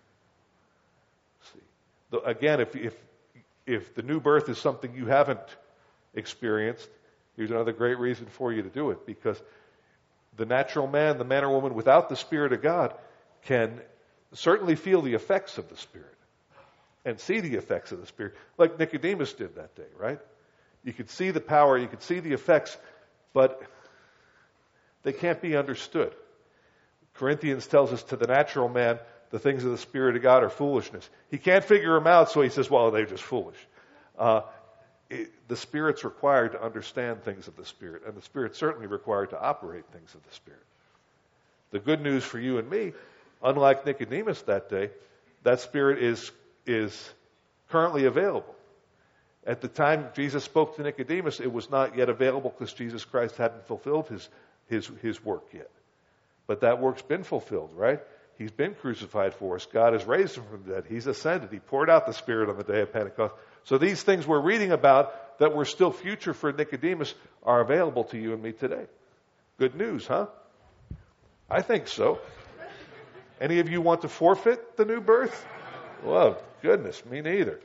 See, the, again, if, if, if the new birth is something you haven't experienced, here's another great reason for you to do it, because the natural man, the man or woman without the Spirit of God, can certainly feel the effects of the Spirit and see the effects of the Spirit, like Nicodemus did that day, right? You could see the power, you could see the effects, but they can't be understood. Corinthians tells us to the natural man, the things of the Spirit of God are foolishness. He can't figure them out, so he says, well, they're just foolish. Uh, it, the Spirit's required to understand things of the Spirit, and the Spirit's certainly required to operate things of the Spirit. The good news for you and me, unlike Nicodemus that day, that Spirit is, is currently available. At the time Jesus spoke to Nicodemus, it was not yet available because Jesus Christ hadn't fulfilled his, his, his work yet. But that work's been fulfilled, right? He's been crucified for us. God has raised him from the dead. He's ascended. He poured out the Spirit on the day of Pentecost. So these things we're reading about that were still future for Nicodemus are available to you and me today. Good news, huh? I think so. Any of you want to forfeit the new birth? Well, goodness, me neither.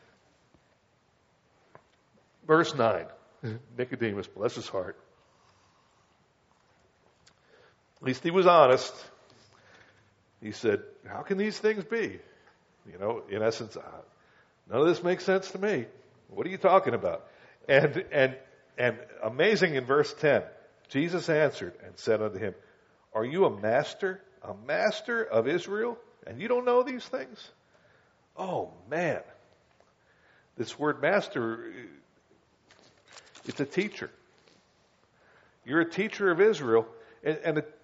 Verse nine. Nicodemus, bless his heart. At least he was honest. He said, how can these things be? You know, in essence, uh, none of this makes sense to me. What are you talking about? And, and, and amazing in verse ten, Jesus answered and said unto him, are you a master, a master of Israel, and you don't know these things? Oh, man. This word master, it's a teacher. You're a teacher of Israel. And, and it,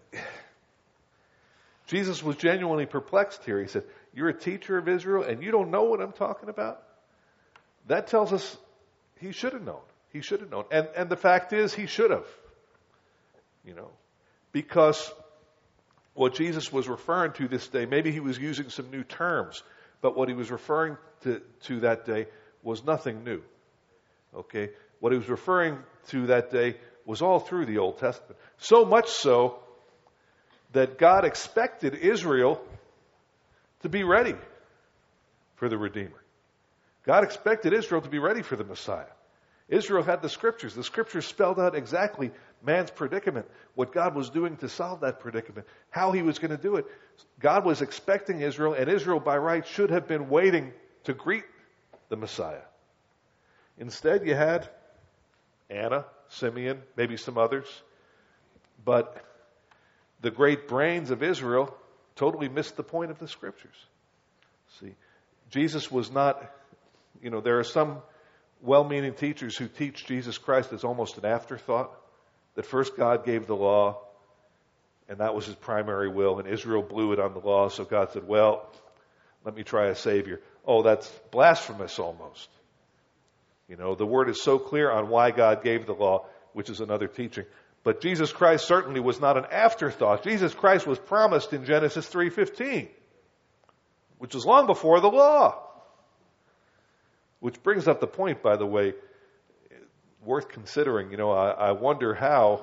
Jesus was genuinely perplexed here. He said, you're a teacher of Israel and you don't know what I'm talking about? That tells us He should have known. He should have known. And, and the fact is, he should have. You know, because what Jesus was referring to this day, maybe he was using some new terms, but what he was referring to, to that day was nothing new. Okay? What he was referring to that day was all through the Old Testament. So much so that God expected Israel to be ready for the Redeemer. God expected Israel to be ready for the Messiah. Israel had the Scriptures. The Scriptures spelled out exactly man's predicament, what God was doing to solve that predicament, how he was going to do it. God was expecting Israel, and Israel by right should have been waiting to greet the Messiah. Instead, you had Anna, Simeon, maybe some others, but the great brains of Israel totally missed the point of the Scriptures. See, Jesus was not, you know, there are some well-meaning teachers who teach Jesus Christ as almost an afterthought, that first God gave the law, and that was his primary will, and Israel blew it on the law, so God said, well, let me try a Savior. Oh, that's blasphemous almost. You know, the Word is so clear on why God gave the law, which is another teaching. But Jesus Christ certainly was not an afterthought. Jesus Christ was promised in Genesis three fifteen, which is long before the law. Which brings up the point, by the way, worth considering. You know, I, I wonder how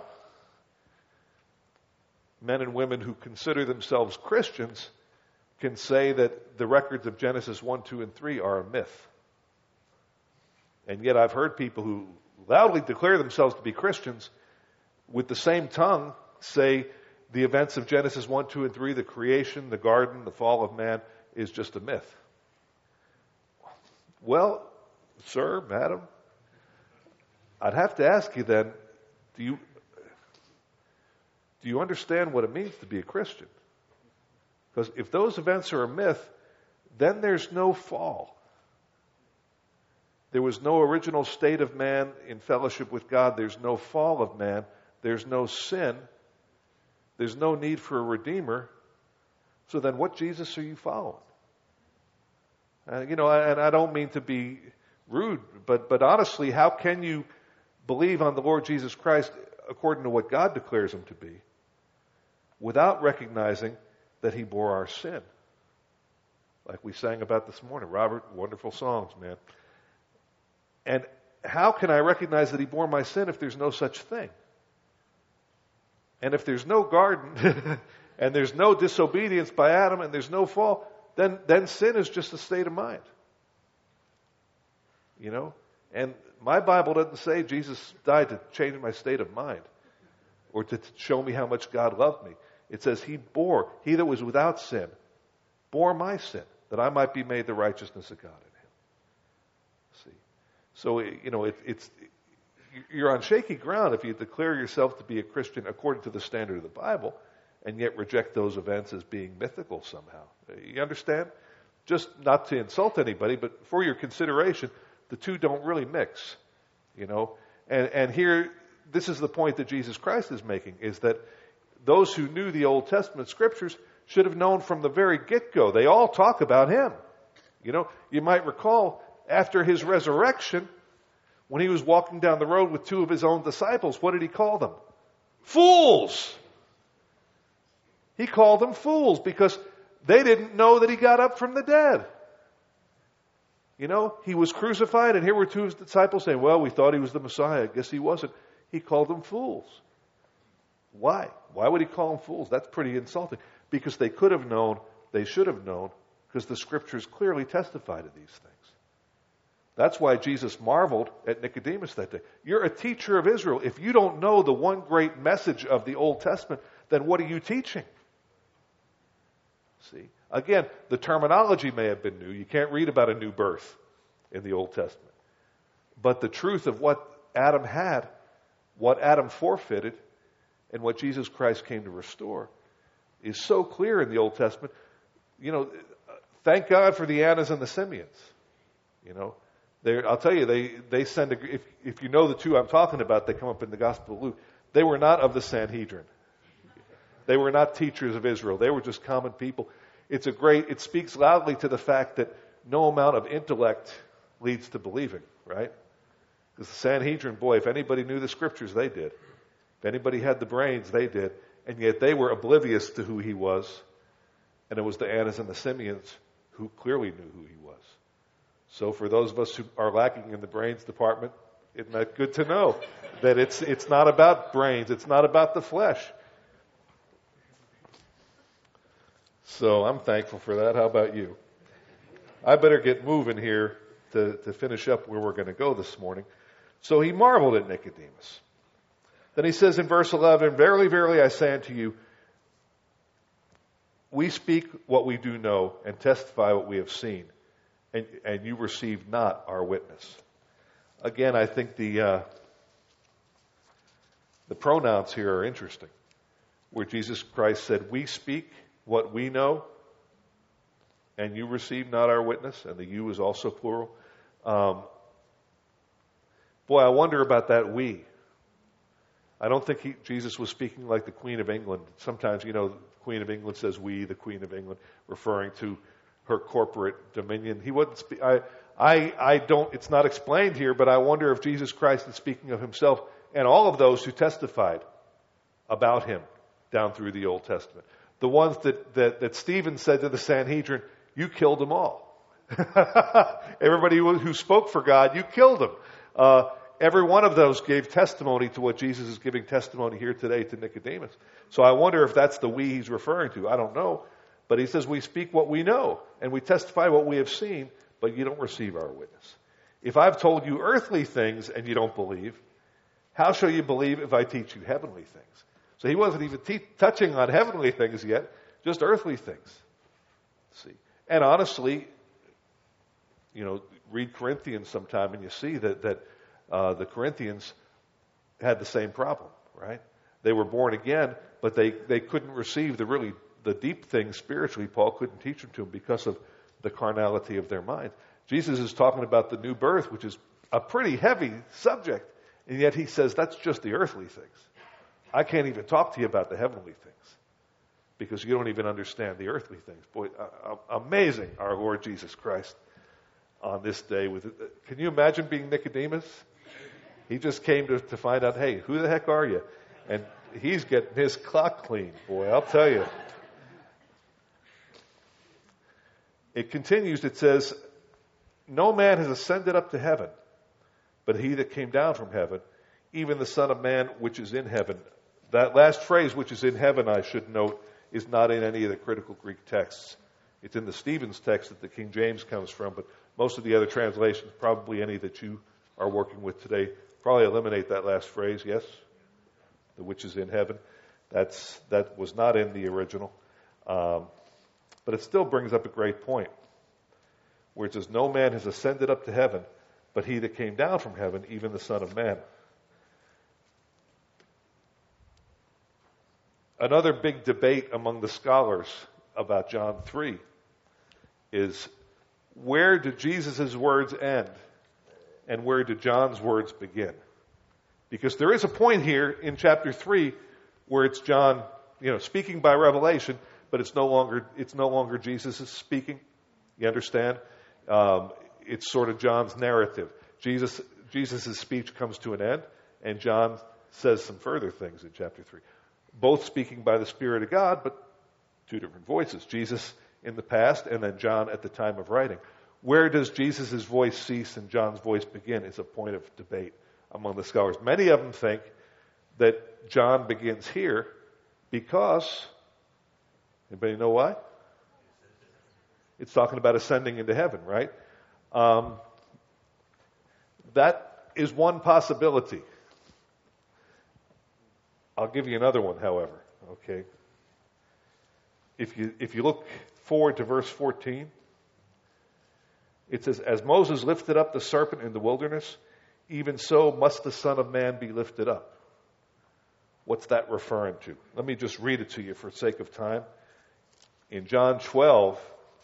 men and women who consider themselves Christians can say that the records of Genesis one, two, and three are a myth. And yet I've heard people who loudly declare themselves to be Christians with the same tongue say the events of Genesis one, two, and three, the creation, the garden, the fall of man, is just a myth. Well, sir, madam, I'd have to ask you then, do you, do you understand what it means to be a Christian? Because if those events are a myth, then there's no fall. There was no original state of man in fellowship with God. There's no fall of man. There's no sin. There's no need for a Redeemer. So then what Jesus are you following? Uh, you know, and I don't mean to be rude, but, but honestly, how can you believe on the Lord Jesus Christ according to what God declares him to be without recognizing that he bore our sin? Like we sang about this morning. Robert, wonderful songs, man. And how can I recognize that he bore my sin if there's no such thing? And if there's no garden and there's no disobedience by Adam and there's no fall, then, then sin is just a state of mind. You know? And my Bible doesn't say Jesus died to change my state of mind or to show me how much God loved me. It says he bore, he that was without sin, bore my sin, that I might be made the righteousness of God in him. See? So, you know, it, it's, you're on shaky ground if you declare yourself to be a Christian according to the standard of the Bible and yet reject those events as being mythical somehow. You understand? Just not to insult anybody, but for your consideration, the two don't really mix, you know. And, and here, this is the point that Jesus Christ is making, is that those who knew the Old Testament scriptures should have known from the very get-go. They all talk about him. You know, you might recall after his resurrection, when he was walking down the road with two of his own disciples, what did he call them? Fools! He called them fools because they didn't know that he got up from the dead. You know, he was crucified, and here were two of his disciples saying, well, we thought he was the Messiah. I guess he wasn't. He called them fools. Why? Why would he call them fools? That's pretty insulting. Because they could have known, they should have known, because the scriptures clearly testify to these things. That's why Jesus marveled at Nicodemus that day. You're a teacher of Israel. If you don't know the one great message of the Old Testament, then what are you teaching? See? Again, the terminology may have been new. You can't read about a new birth in the Old Testament. But the truth of what Adam had, what Adam forfeited, and what Jesus Christ came to restore is so clear in the Old Testament. You know, thank God for the Annas and the Simeons. You know, They're, I'll tell you, they, they send, a, if, if you know the two I'm talking about, they come up in the Gospel of Luke. They were not of the Sanhedrin. They were not teachers of Israel. They were just common people. It's a great, it speaks loudly to the fact that no amount of intellect leads to believing, right? Because the Sanhedrin, boy, if anybody knew the scriptures, they did. If anybody had the brains, they did. And yet they were oblivious to who he was. And it was the Annas and the Simeons who clearly knew who he was. So for those of us who are lacking in the brains department, isn't that good to know that it's it's not about brains, it's not about the flesh. So I'm thankful for that. How about you? I better get moving here to, to finish up where we're going to go this morning. So he marveled at Nicodemus. Then he says in verse eleven, "Verily, verily, I say unto you, we speak what we do know and testify what we have seen, and, and you receive not our witness." Again, I think the uh, the pronouns here are interesting, where Jesus Christ said, "We speak what we know, and you receive not our witness," and the "you" is also plural. Um, boy, I wonder about that "we." I don't think he, Jesus was speaking like the Queen of England. Sometimes, you know, the Queen of England says "we," the Queen of England, referring to her corporate dominion. He wouldn't speak. I, I, I don't. It's not explained here, but I wonder if Jesus Christ is speaking of himself and all of those who testified about him down through the Old Testament. The ones that that, that Stephen said to the Sanhedrin, "You killed them all." Everybody who, who spoke for God, you killed them. Uh, Every one of those gave testimony to what Jesus is giving testimony here today to Nicodemus. So I wonder if that's the "we" he's referring to. I don't know. But he says we speak what we know and we testify what we have seen, but you don't receive our witness. If I've told you earthly things and you don't believe, how shall you believe if I teach you heavenly things? So he wasn't even te- touching on heavenly things yet, just earthly things. Let's see. And honestly, you know, read Corinthians sometime and you see that, that Uh, the Corinthians had the same problem, right? They were born again, but they, they couldn't receive the really the deep things spiritually. Paul couldn't teach them to them because of the carnality of their mind. Jesus is talking about the new birth, which is a pretty heavy subject, and yet he says that's just the earthly things. I can't even talk to you about the heavenly things because you don't even understand the earthly things. Boy, uh, uh, amazing, our Lord Jesus Christ on this day. With Can you imagine being Nicodemus? He just came to, to find out, hey, who the heck are you? And he's getting his clock clean. Boy, I'll tell you. It continues, it says, "No man has ascended up to heaven, but he that came down from heaven, even the Son of Man which is in heaven." That last phrase, "which is in heaven," I should note, is not in any of the critical Greek texts. It's in the Stephen's text that the King James comes from, but most of the other translations, probably any that you are working with today, probably eliminate that last phrase, yes? The "which is in heaven." That's that was not in the original. Um, but it still brings up a great point, where it says, "No man has ascended up to heaven, but he that came down from heaven, even the Son of Man." Another big debate among the scholars about John three is, where do Jesus' words end and where do John's words begin? Because there is a point here in chapter three where it's John, you know, speaking by revelation, but it's no longer it's no longer Jesus is speaking. You understand? Um, it's sort of John's narrative. Jesus Jesus' speech comes to an end, and John says some further things in chapter three. Both speaking by the Spirit of God, but two different voices. Jesus in the past, and then John at the time of writing. Where does Jesus' voice cease and John's voice begin is a point of debate among the scholars. Many of them think that John begins here because, anybody know why? It's talking about ascending into heaven, right? Um, that is one possibility. I'll give you another one, however, okay? If you if you look forward to verse fourteen, it says, "As Moses lifted up the serpent in the wilderness, even so must the Son of Man be lifted up." What's that referring to? Let me just read it to you for sake of time. In John twelve,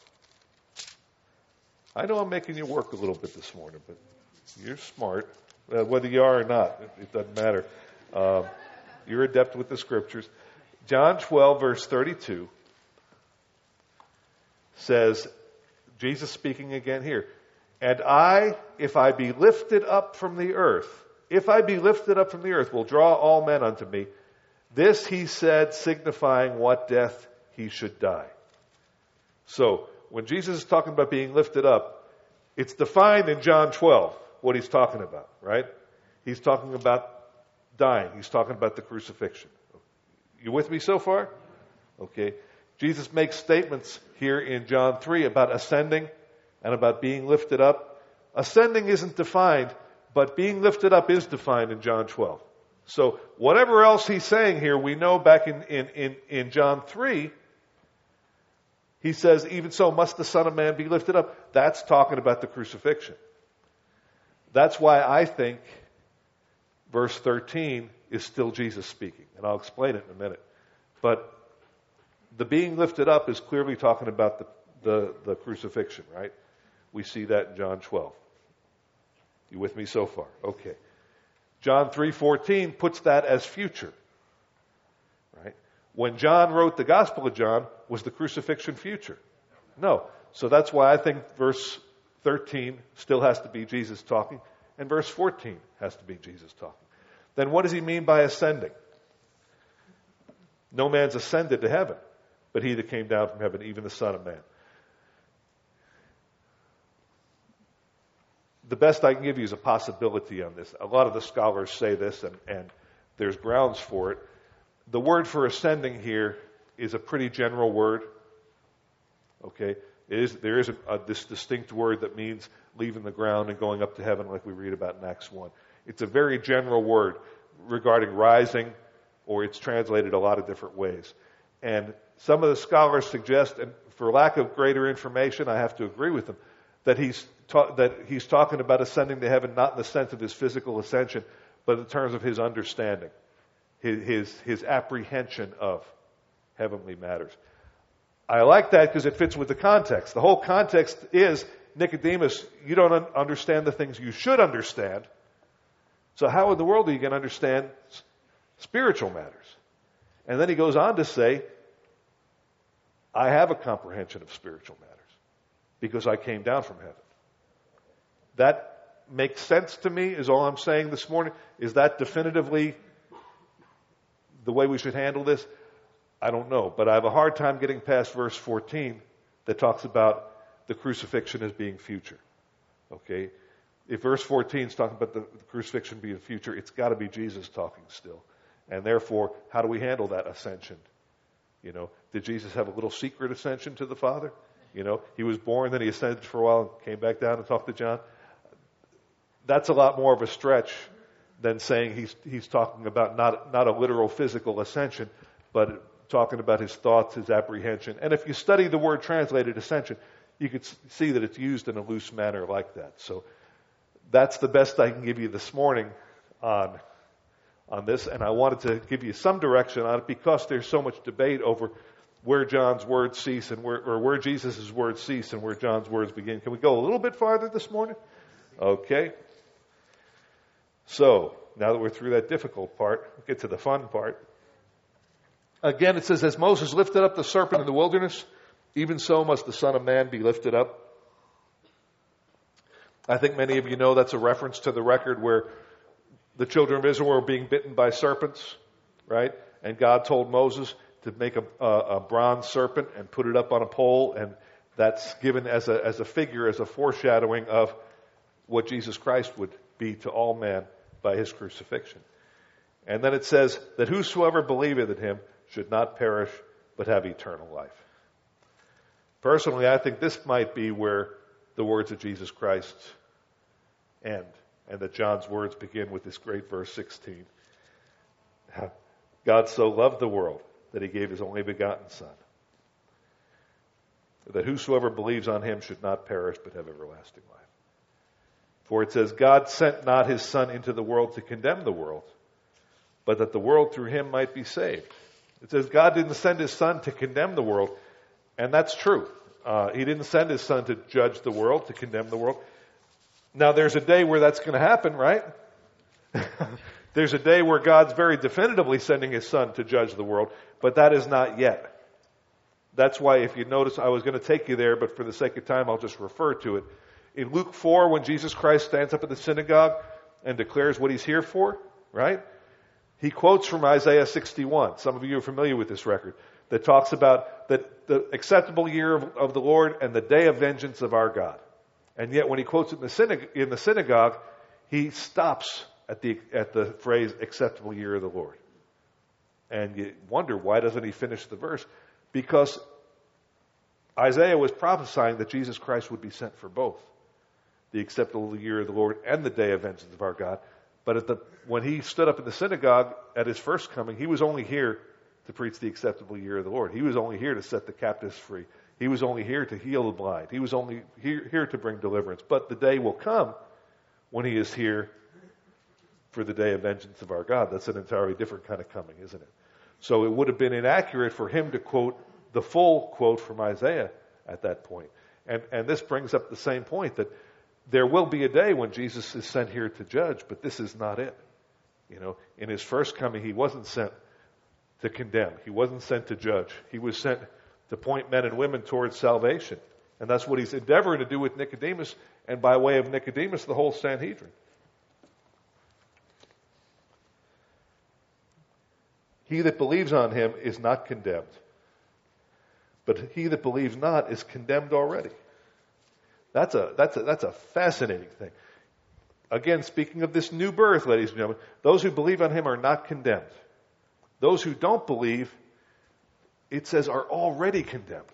I know I'm making you work a little bit this morning, but you're smart. Uh, whether you are or not, it, it doesn't matter. Uh, you're adept with the scriptures. John twelve, verse thirty-two says, Jesus speaking again here, And I, if I be lifted up from the earth, if I be lifted up from the earth, will draw all men unto me. This he said, signifying what death he should die. So, when Jesus is talking about being lifted up, it's defined in John twelve, what he's talking about, right? He's talking about dying. He's talking about the crucifixion. You with me so far? Okay. Jesus makes statements here in John three about ascending and about being lifted up. Ascending isn't defined, but being lifted up is defined in John twelve. So whatever else he's saying here, we know back in, in, in, in John three, he says, even so must the Son of Man be lifted up. That's talking about the crucifixion. That's why I think verse thirteen is still Jesus speaking. And I'll explain it in a minute. But the being lifted up is clearly talking about the, the, the crucifixion, right? We see that in John twelve. You with me so far? Okay. John three fourteen puts that as future. Right? When John wrote the Gospel of John, was the crucifixion future? No. So that's why I think verse thirteen still has to be Jesus talking, and verse fourteen has to be Jesus talking. Then what does he mean by ascending? No man's ascended to heaven, but he that came down from heaven, even the Son of Man. The best I can give you is a possibility on this. A lot of the scholars say this, and, and there's grounds for it. The word for ascending here is a pretty general word. Okay? It is, there is a, a, this distinct word that means leaving the ground and going up to heaven, like we read about in Acts one. It's a very general word regarding rising, or it's translated a lot of different ways. And some of the scholars suggest, and for lack of greater information, I have to agree with them, that he's ta- that he's talking about ascending to heaven not in the sense of his physical ascension, but in terms of his understanding, his his, his apprehension of heavenly matters. I like that because it fits with the context. The whole context is, Nicodemus, you don't un- understand the things you should understand. So how in the world are you going to understand s- spiritual matters? And then he goes on to say, I have a comprehension of spiritual matters because I came down from heaven. That makes sense to me, is all I'm saying this morning. Is that definitively the way we should handle this? I don't know, but I have a hard time getting past verse fourteen that talks about the crucifixion as being future. Okay? If verse fourteen is talking about the, the crucifixion being future, it's got to be Jesus talking still. And therefore, how do we handle that ascension? You know, did Jesus have a little secret ascension to the Father? You know, he was born, then he ascended for a while and came back down and talked to John. That's a lot more of a stretch than saying he's he's talking about not not a literal physical ascension, but talking about his thoughts, his apprehension. And if you study the word translated ascension, you could see that it's used in a loose manner like that. So that's the best I can give you this morning on on this. And I wanted to give you some direction on it because there's so much debate over where John's words cease and where, or where Jesus' words cease and where John's words begin. Can we go a little bit farther this morning? Okay. So, now that we're through that difficult part, we'll get to the fun part. Again, it says, as Moses lifted up the serpent in the wilderness, even so must the Son of Man be lifted up. I think many of you know that's a reference to the record where the children of Israel were being bitten by serpents, right? And God told Moses to make a, a, a bronze serpent and put it up on a pole, and that's given as a, as a figure, as a foreshadowing of what Jesus Christ would be to all men by his crucifixion. And then it says that whosoever believeth in him should not perish, but have eternal life. Personally, I think this might be where the words of Jesus Christ end, and that John's words begin with this great verse sixteen. God so loved the world that he gave his only begotten Son, that whosoever believes on him should not perish, but have everlasting life. For it says, God sent not his Son into the world to condemn the world, but that the world through him might be saved. It says God didn't send his Son to condemn the world, and that's true. Uh, he didn't send his Son to judge the world, to condemn the world. Now, there's a day where that's going to happen, right? There's a day where God's very definitively sending his Son to judge the world, but that is not yet. That's why, if you notice, I was going to take you there, but for the sake of time, I'll just refer to it. In Luke four, when Jesus Christ stands up at the synagogue and declares what he's here for, right? He quotes from Isaiah sixty-one. Some of you are familiar with this record that talks about that the acceptable year of, of the Lord and the day of vengeance of our God. And yet when he quotes it in the, synagogue, in the synagogue, he stops at the, at the phrase acceptable year of the Lord. And you wonder, why doesn't he finish the verse? Because Isaiah was prophesying that Jesus Christ would be sent for both the acceptable year of the Lord and the day of vengeance of our God. But at the, when he stood up in the synagogue at his first coming, he was only here to preach the acceptable year of the Lord. He was only here to set the captives free. He was only here to heal the blind. He was only here, here to bring deliverance. But the day will come when he is here for the day of vengeance of our God. That's an entirely different kind of coming, isn't it? So it would have been inaccurate for him to quote the full quote from Isaiah at that point. And, and this brings up the same point, that there will be a day when Jesus is sent here to judge, but this is not it. You know, in his first coming, he wasn't sent to condemn. He wasn't sent to judge. He was sent to point men and women towards salvation. And that's what he's endeavoring to do with Nicodemus, and by way of Nicodemus, the whole Sanhedrin. He that believes on him is not condemned, but he that believes not is condemned already. That's a, that's a, that's a fascinating thing. Again, speaking of this new birth, ladies and gentlemen, those who believe on him are not condemned. Those who don't believe, it says, are already condemned.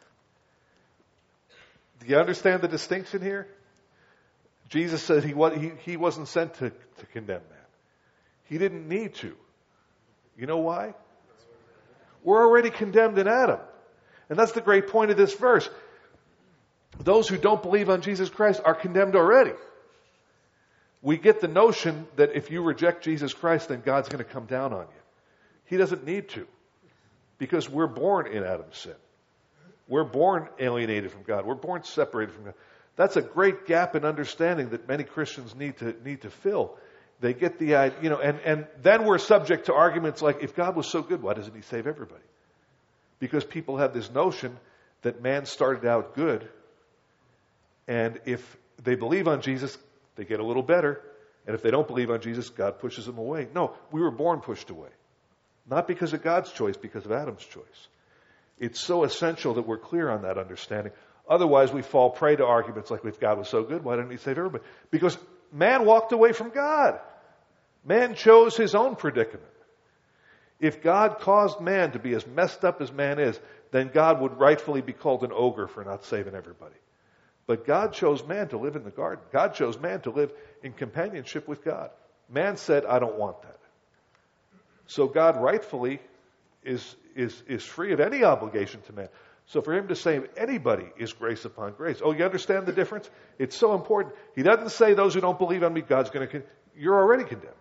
Do you understand the distinction here? Jesus said he, he, he wasn't sent to, to condemn man. He didn't need to. You know why? We're already condemned in Adam. And that's the great point of this verse. Those who don't believe on Jesus Christ are condemned already. We get the notion that if you reject Jesus Christ, then God's going to come down on you. He doesn't need to, because we're born in Adam's sin. We're born alienated from God. We're born separated from God. That's a great gap in understanding that many Christians need to need to fill. They get the idea, you know, and, and then we're subject to arguments like, if God was so good, why doesn't he save everybody? Because people have this notion that man started out good, and if they believe on Jesus, they get a little better, and if they don't believe on Jesus, God pushes them away. No, we were born pushed away. Not because of God's choice, because of Adam's choice. It's so essential that we're clear on that understanding. Otherwise, we fall prey to arguments like, if God was so good, why didn't he save everybody? Because man walked away from God. Man chose his own predicament. If God caused man to be as messed up as man is, then God would rightfully be called an ogre for not saving everybody. But God chose man to live in the garden. God chose man to live in companionship with God. Man said, I don't want that. So God rightfully is, is, is free of any obligation to man. So for him to save anybody is grace upon grace. Oh, you understand the difference? It's so important. He doesn't say those who don't believe on me, God's going to, you're already condemned.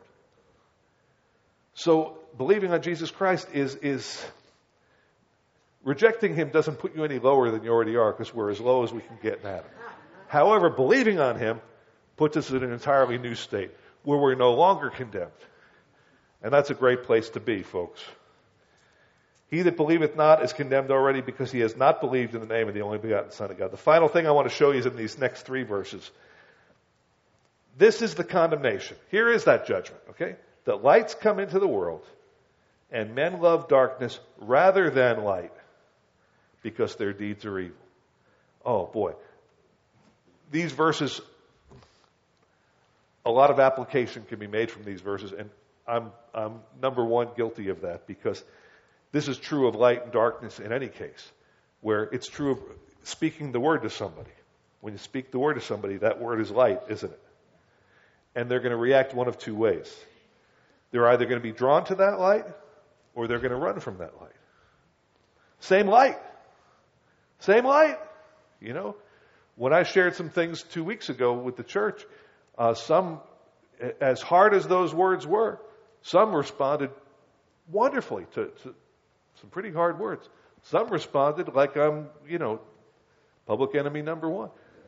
So believing on Jesus Christ is, is, rejecting him doesn't put you any lower than you already are, because we're as low as we can get in Adam. However, believing on him puts us in an entirely new state where we're no longer condemned. And that's a great place to be, folks. He that believeth not is condemned already, because he has not believed in the name of the only begotten Son of God. The final thing I want to show you is in these next three verses. This is the condemnation. Here is that judgment, okay? The lights come into the world, and men love darkness rather than light, because their deeds are evil. Oh, boy. These verses, a lot of application can be made from these verses, and I'm, I'm number one guilty of that, because this is true of light and darkness in any case, where it's true of speaking the word to somebody. When you speak the word to somebody, that word is light, isn't it? And they're going to react one of two ways. They're either going to be drawn to that light, or they're going to run from that light. Same light. Same light. You know, when I shared some things two weeks ago with the church, uh, some, as hard as those words were, some responded wonderfully to, to some pretty hard words. Some responded like I'm, you know, public enemy number one.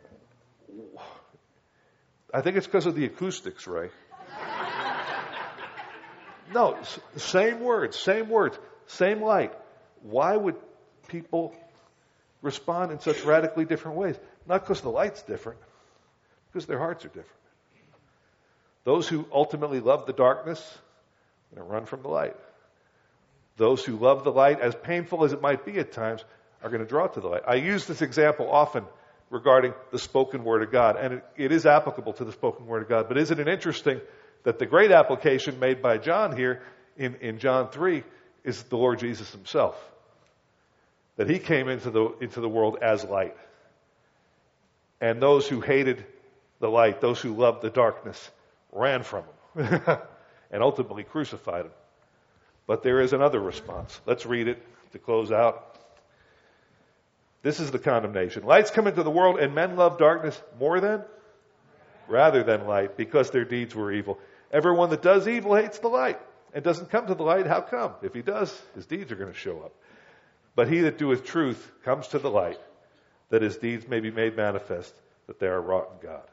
I think it's because of the acoustics, Ray. No, same words, same words, same light. Why would people respond in such radically different ways? Not because the light's different. Because their hearts are different. Those who ultimately love the darkness are going to run from the light. Those who love the light, as painful as it might be at times, are going to draw to the light. I use this example often regarding the spoken word of God, and it, it is applicable to the spoken word of God. But isn't it interesting that the great application made by John here in, in John three is the Lord Jesus himself? That he came into the, into the world as light. And those who hated the light, those who loved the darkness, ran from him and ultimately crucified him. But there is another response. Let's read it to close out. This is the condemnation. Lights come into the world, and men love darkness more than, rather than light, because their deeds were evil. Everyone that does evil hates the light and doesn't come to the light. How come? If he does, his deeds are going to show up. But he that doeth truth comes to the light, that his deeds may be made manifest, that they are wrought in God.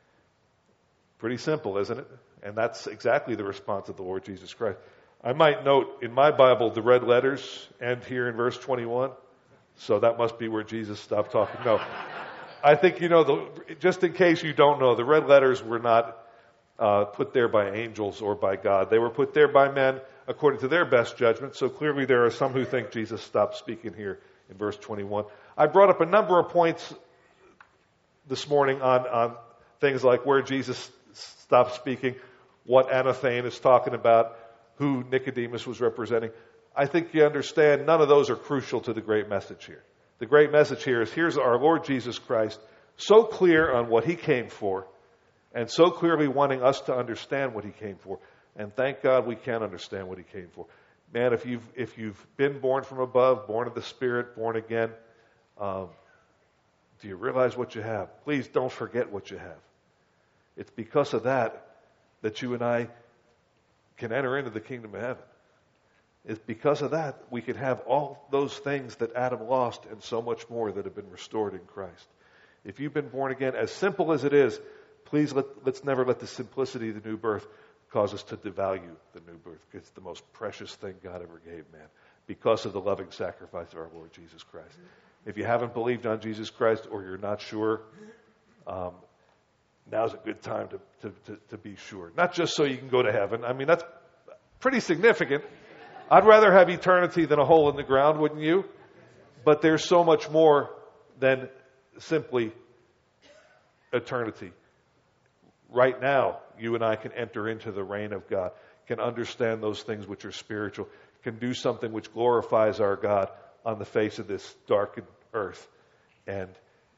Pretty simple, isn't it? And that's exactly the response of the Lord Jesus Christ. I might note in my Bible the red letters end here in verse twenty-one. So that must be where Jesus stopped talking. No. I think, you know, the, just in case you don't know, the red letters were not uh, put there by angels or by God. They were put there by men according to their best judgment. So clearly there are some who think Jesus stopped speaking here in verse twenty-one. I brought up a number of points this morning on, on things like where Jesus stopped speaking, what anathane is talking about, who Nicodemus was representing. I think you understand none of those are crucial to the great message here. The great message here is here's our Lord Jesus Christ, so clear on what he came for, and so clearly wanting us to understand what he came for. And thank God we can understand what he came for. Man, if you've if you've been born from above, born of the Spirit, born again, um, do you realize what you have? Please don't forget what you have. It's because of that that you and I can enter into the kingdom of heaven. It's because of that we can have all those things that Adam lost and so much more that have been restored in Christ. If you've been born again, as simple as it is, please let, let's never let the simplicity of the new birth cause us to devalue the new birth. It's the most precious thing God ever gave man because of the loving sacrifice of our Lord Jesus Christ. If you haven't believed on Jesus Christ or you're not sure, um, now's a good time to, to, to, to be sure. Not just so you can go to heaven. I mean, that's pretty significant. I'd rather have eternity than a hole in the ground, wouldn't you? But there's so much more than simply eternity. Right now, you and I can enter into the reign of God, can understand those things which are spiritual, can do something which glorifies our God on the face of this darkened earth. And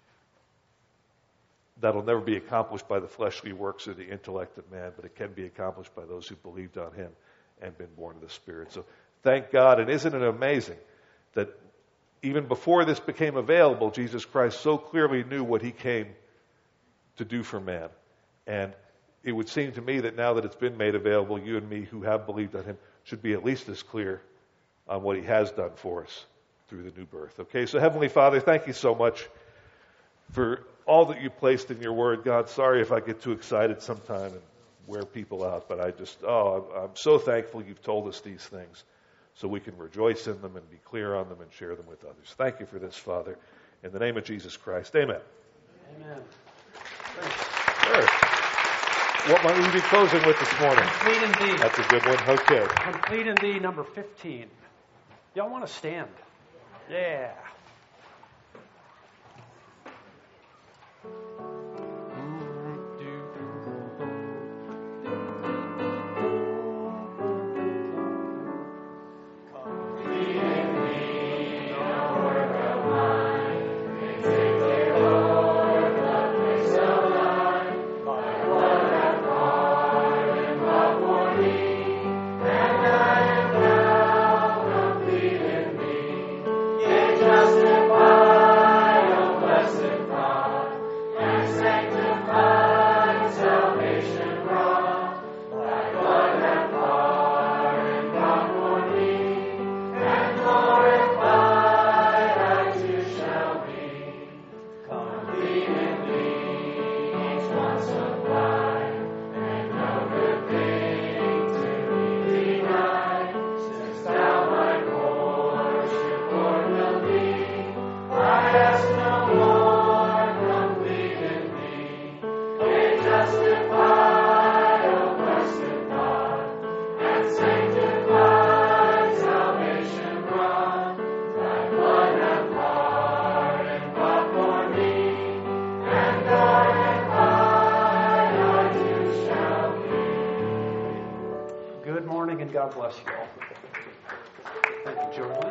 that'll never be accomplished by the fleshly works or the intellect of man, but it can be accomplished by those who believed on him and been born of the Spirit. So thank God. And isn't it amazing that even before this became available, Jesus Christ so clearly knew what he came to do for man. And it would seem to me that now that it's been made available, you and me who have believed on him should be at least as clear on what he has done for us through the new birth. Okay, so Heavenly Father, thank you so much for all that you placed in your word. God, sorry if I get too excited sometime and wear people out, but I just, oh, I'm so thankful you've told us these things so we can rejoice in them and be clear on them and share them with others. Thank you for this, Father. In the name of Jesus Christ, amen. Amen. Sure. What might we be closing with this morning? Complete in Thee. That's a good one. Okay. Complete in Thee, number fifteen. Y'all want to stand? Yeah. Just Good morning and God bless you all. Thank you, Jordan.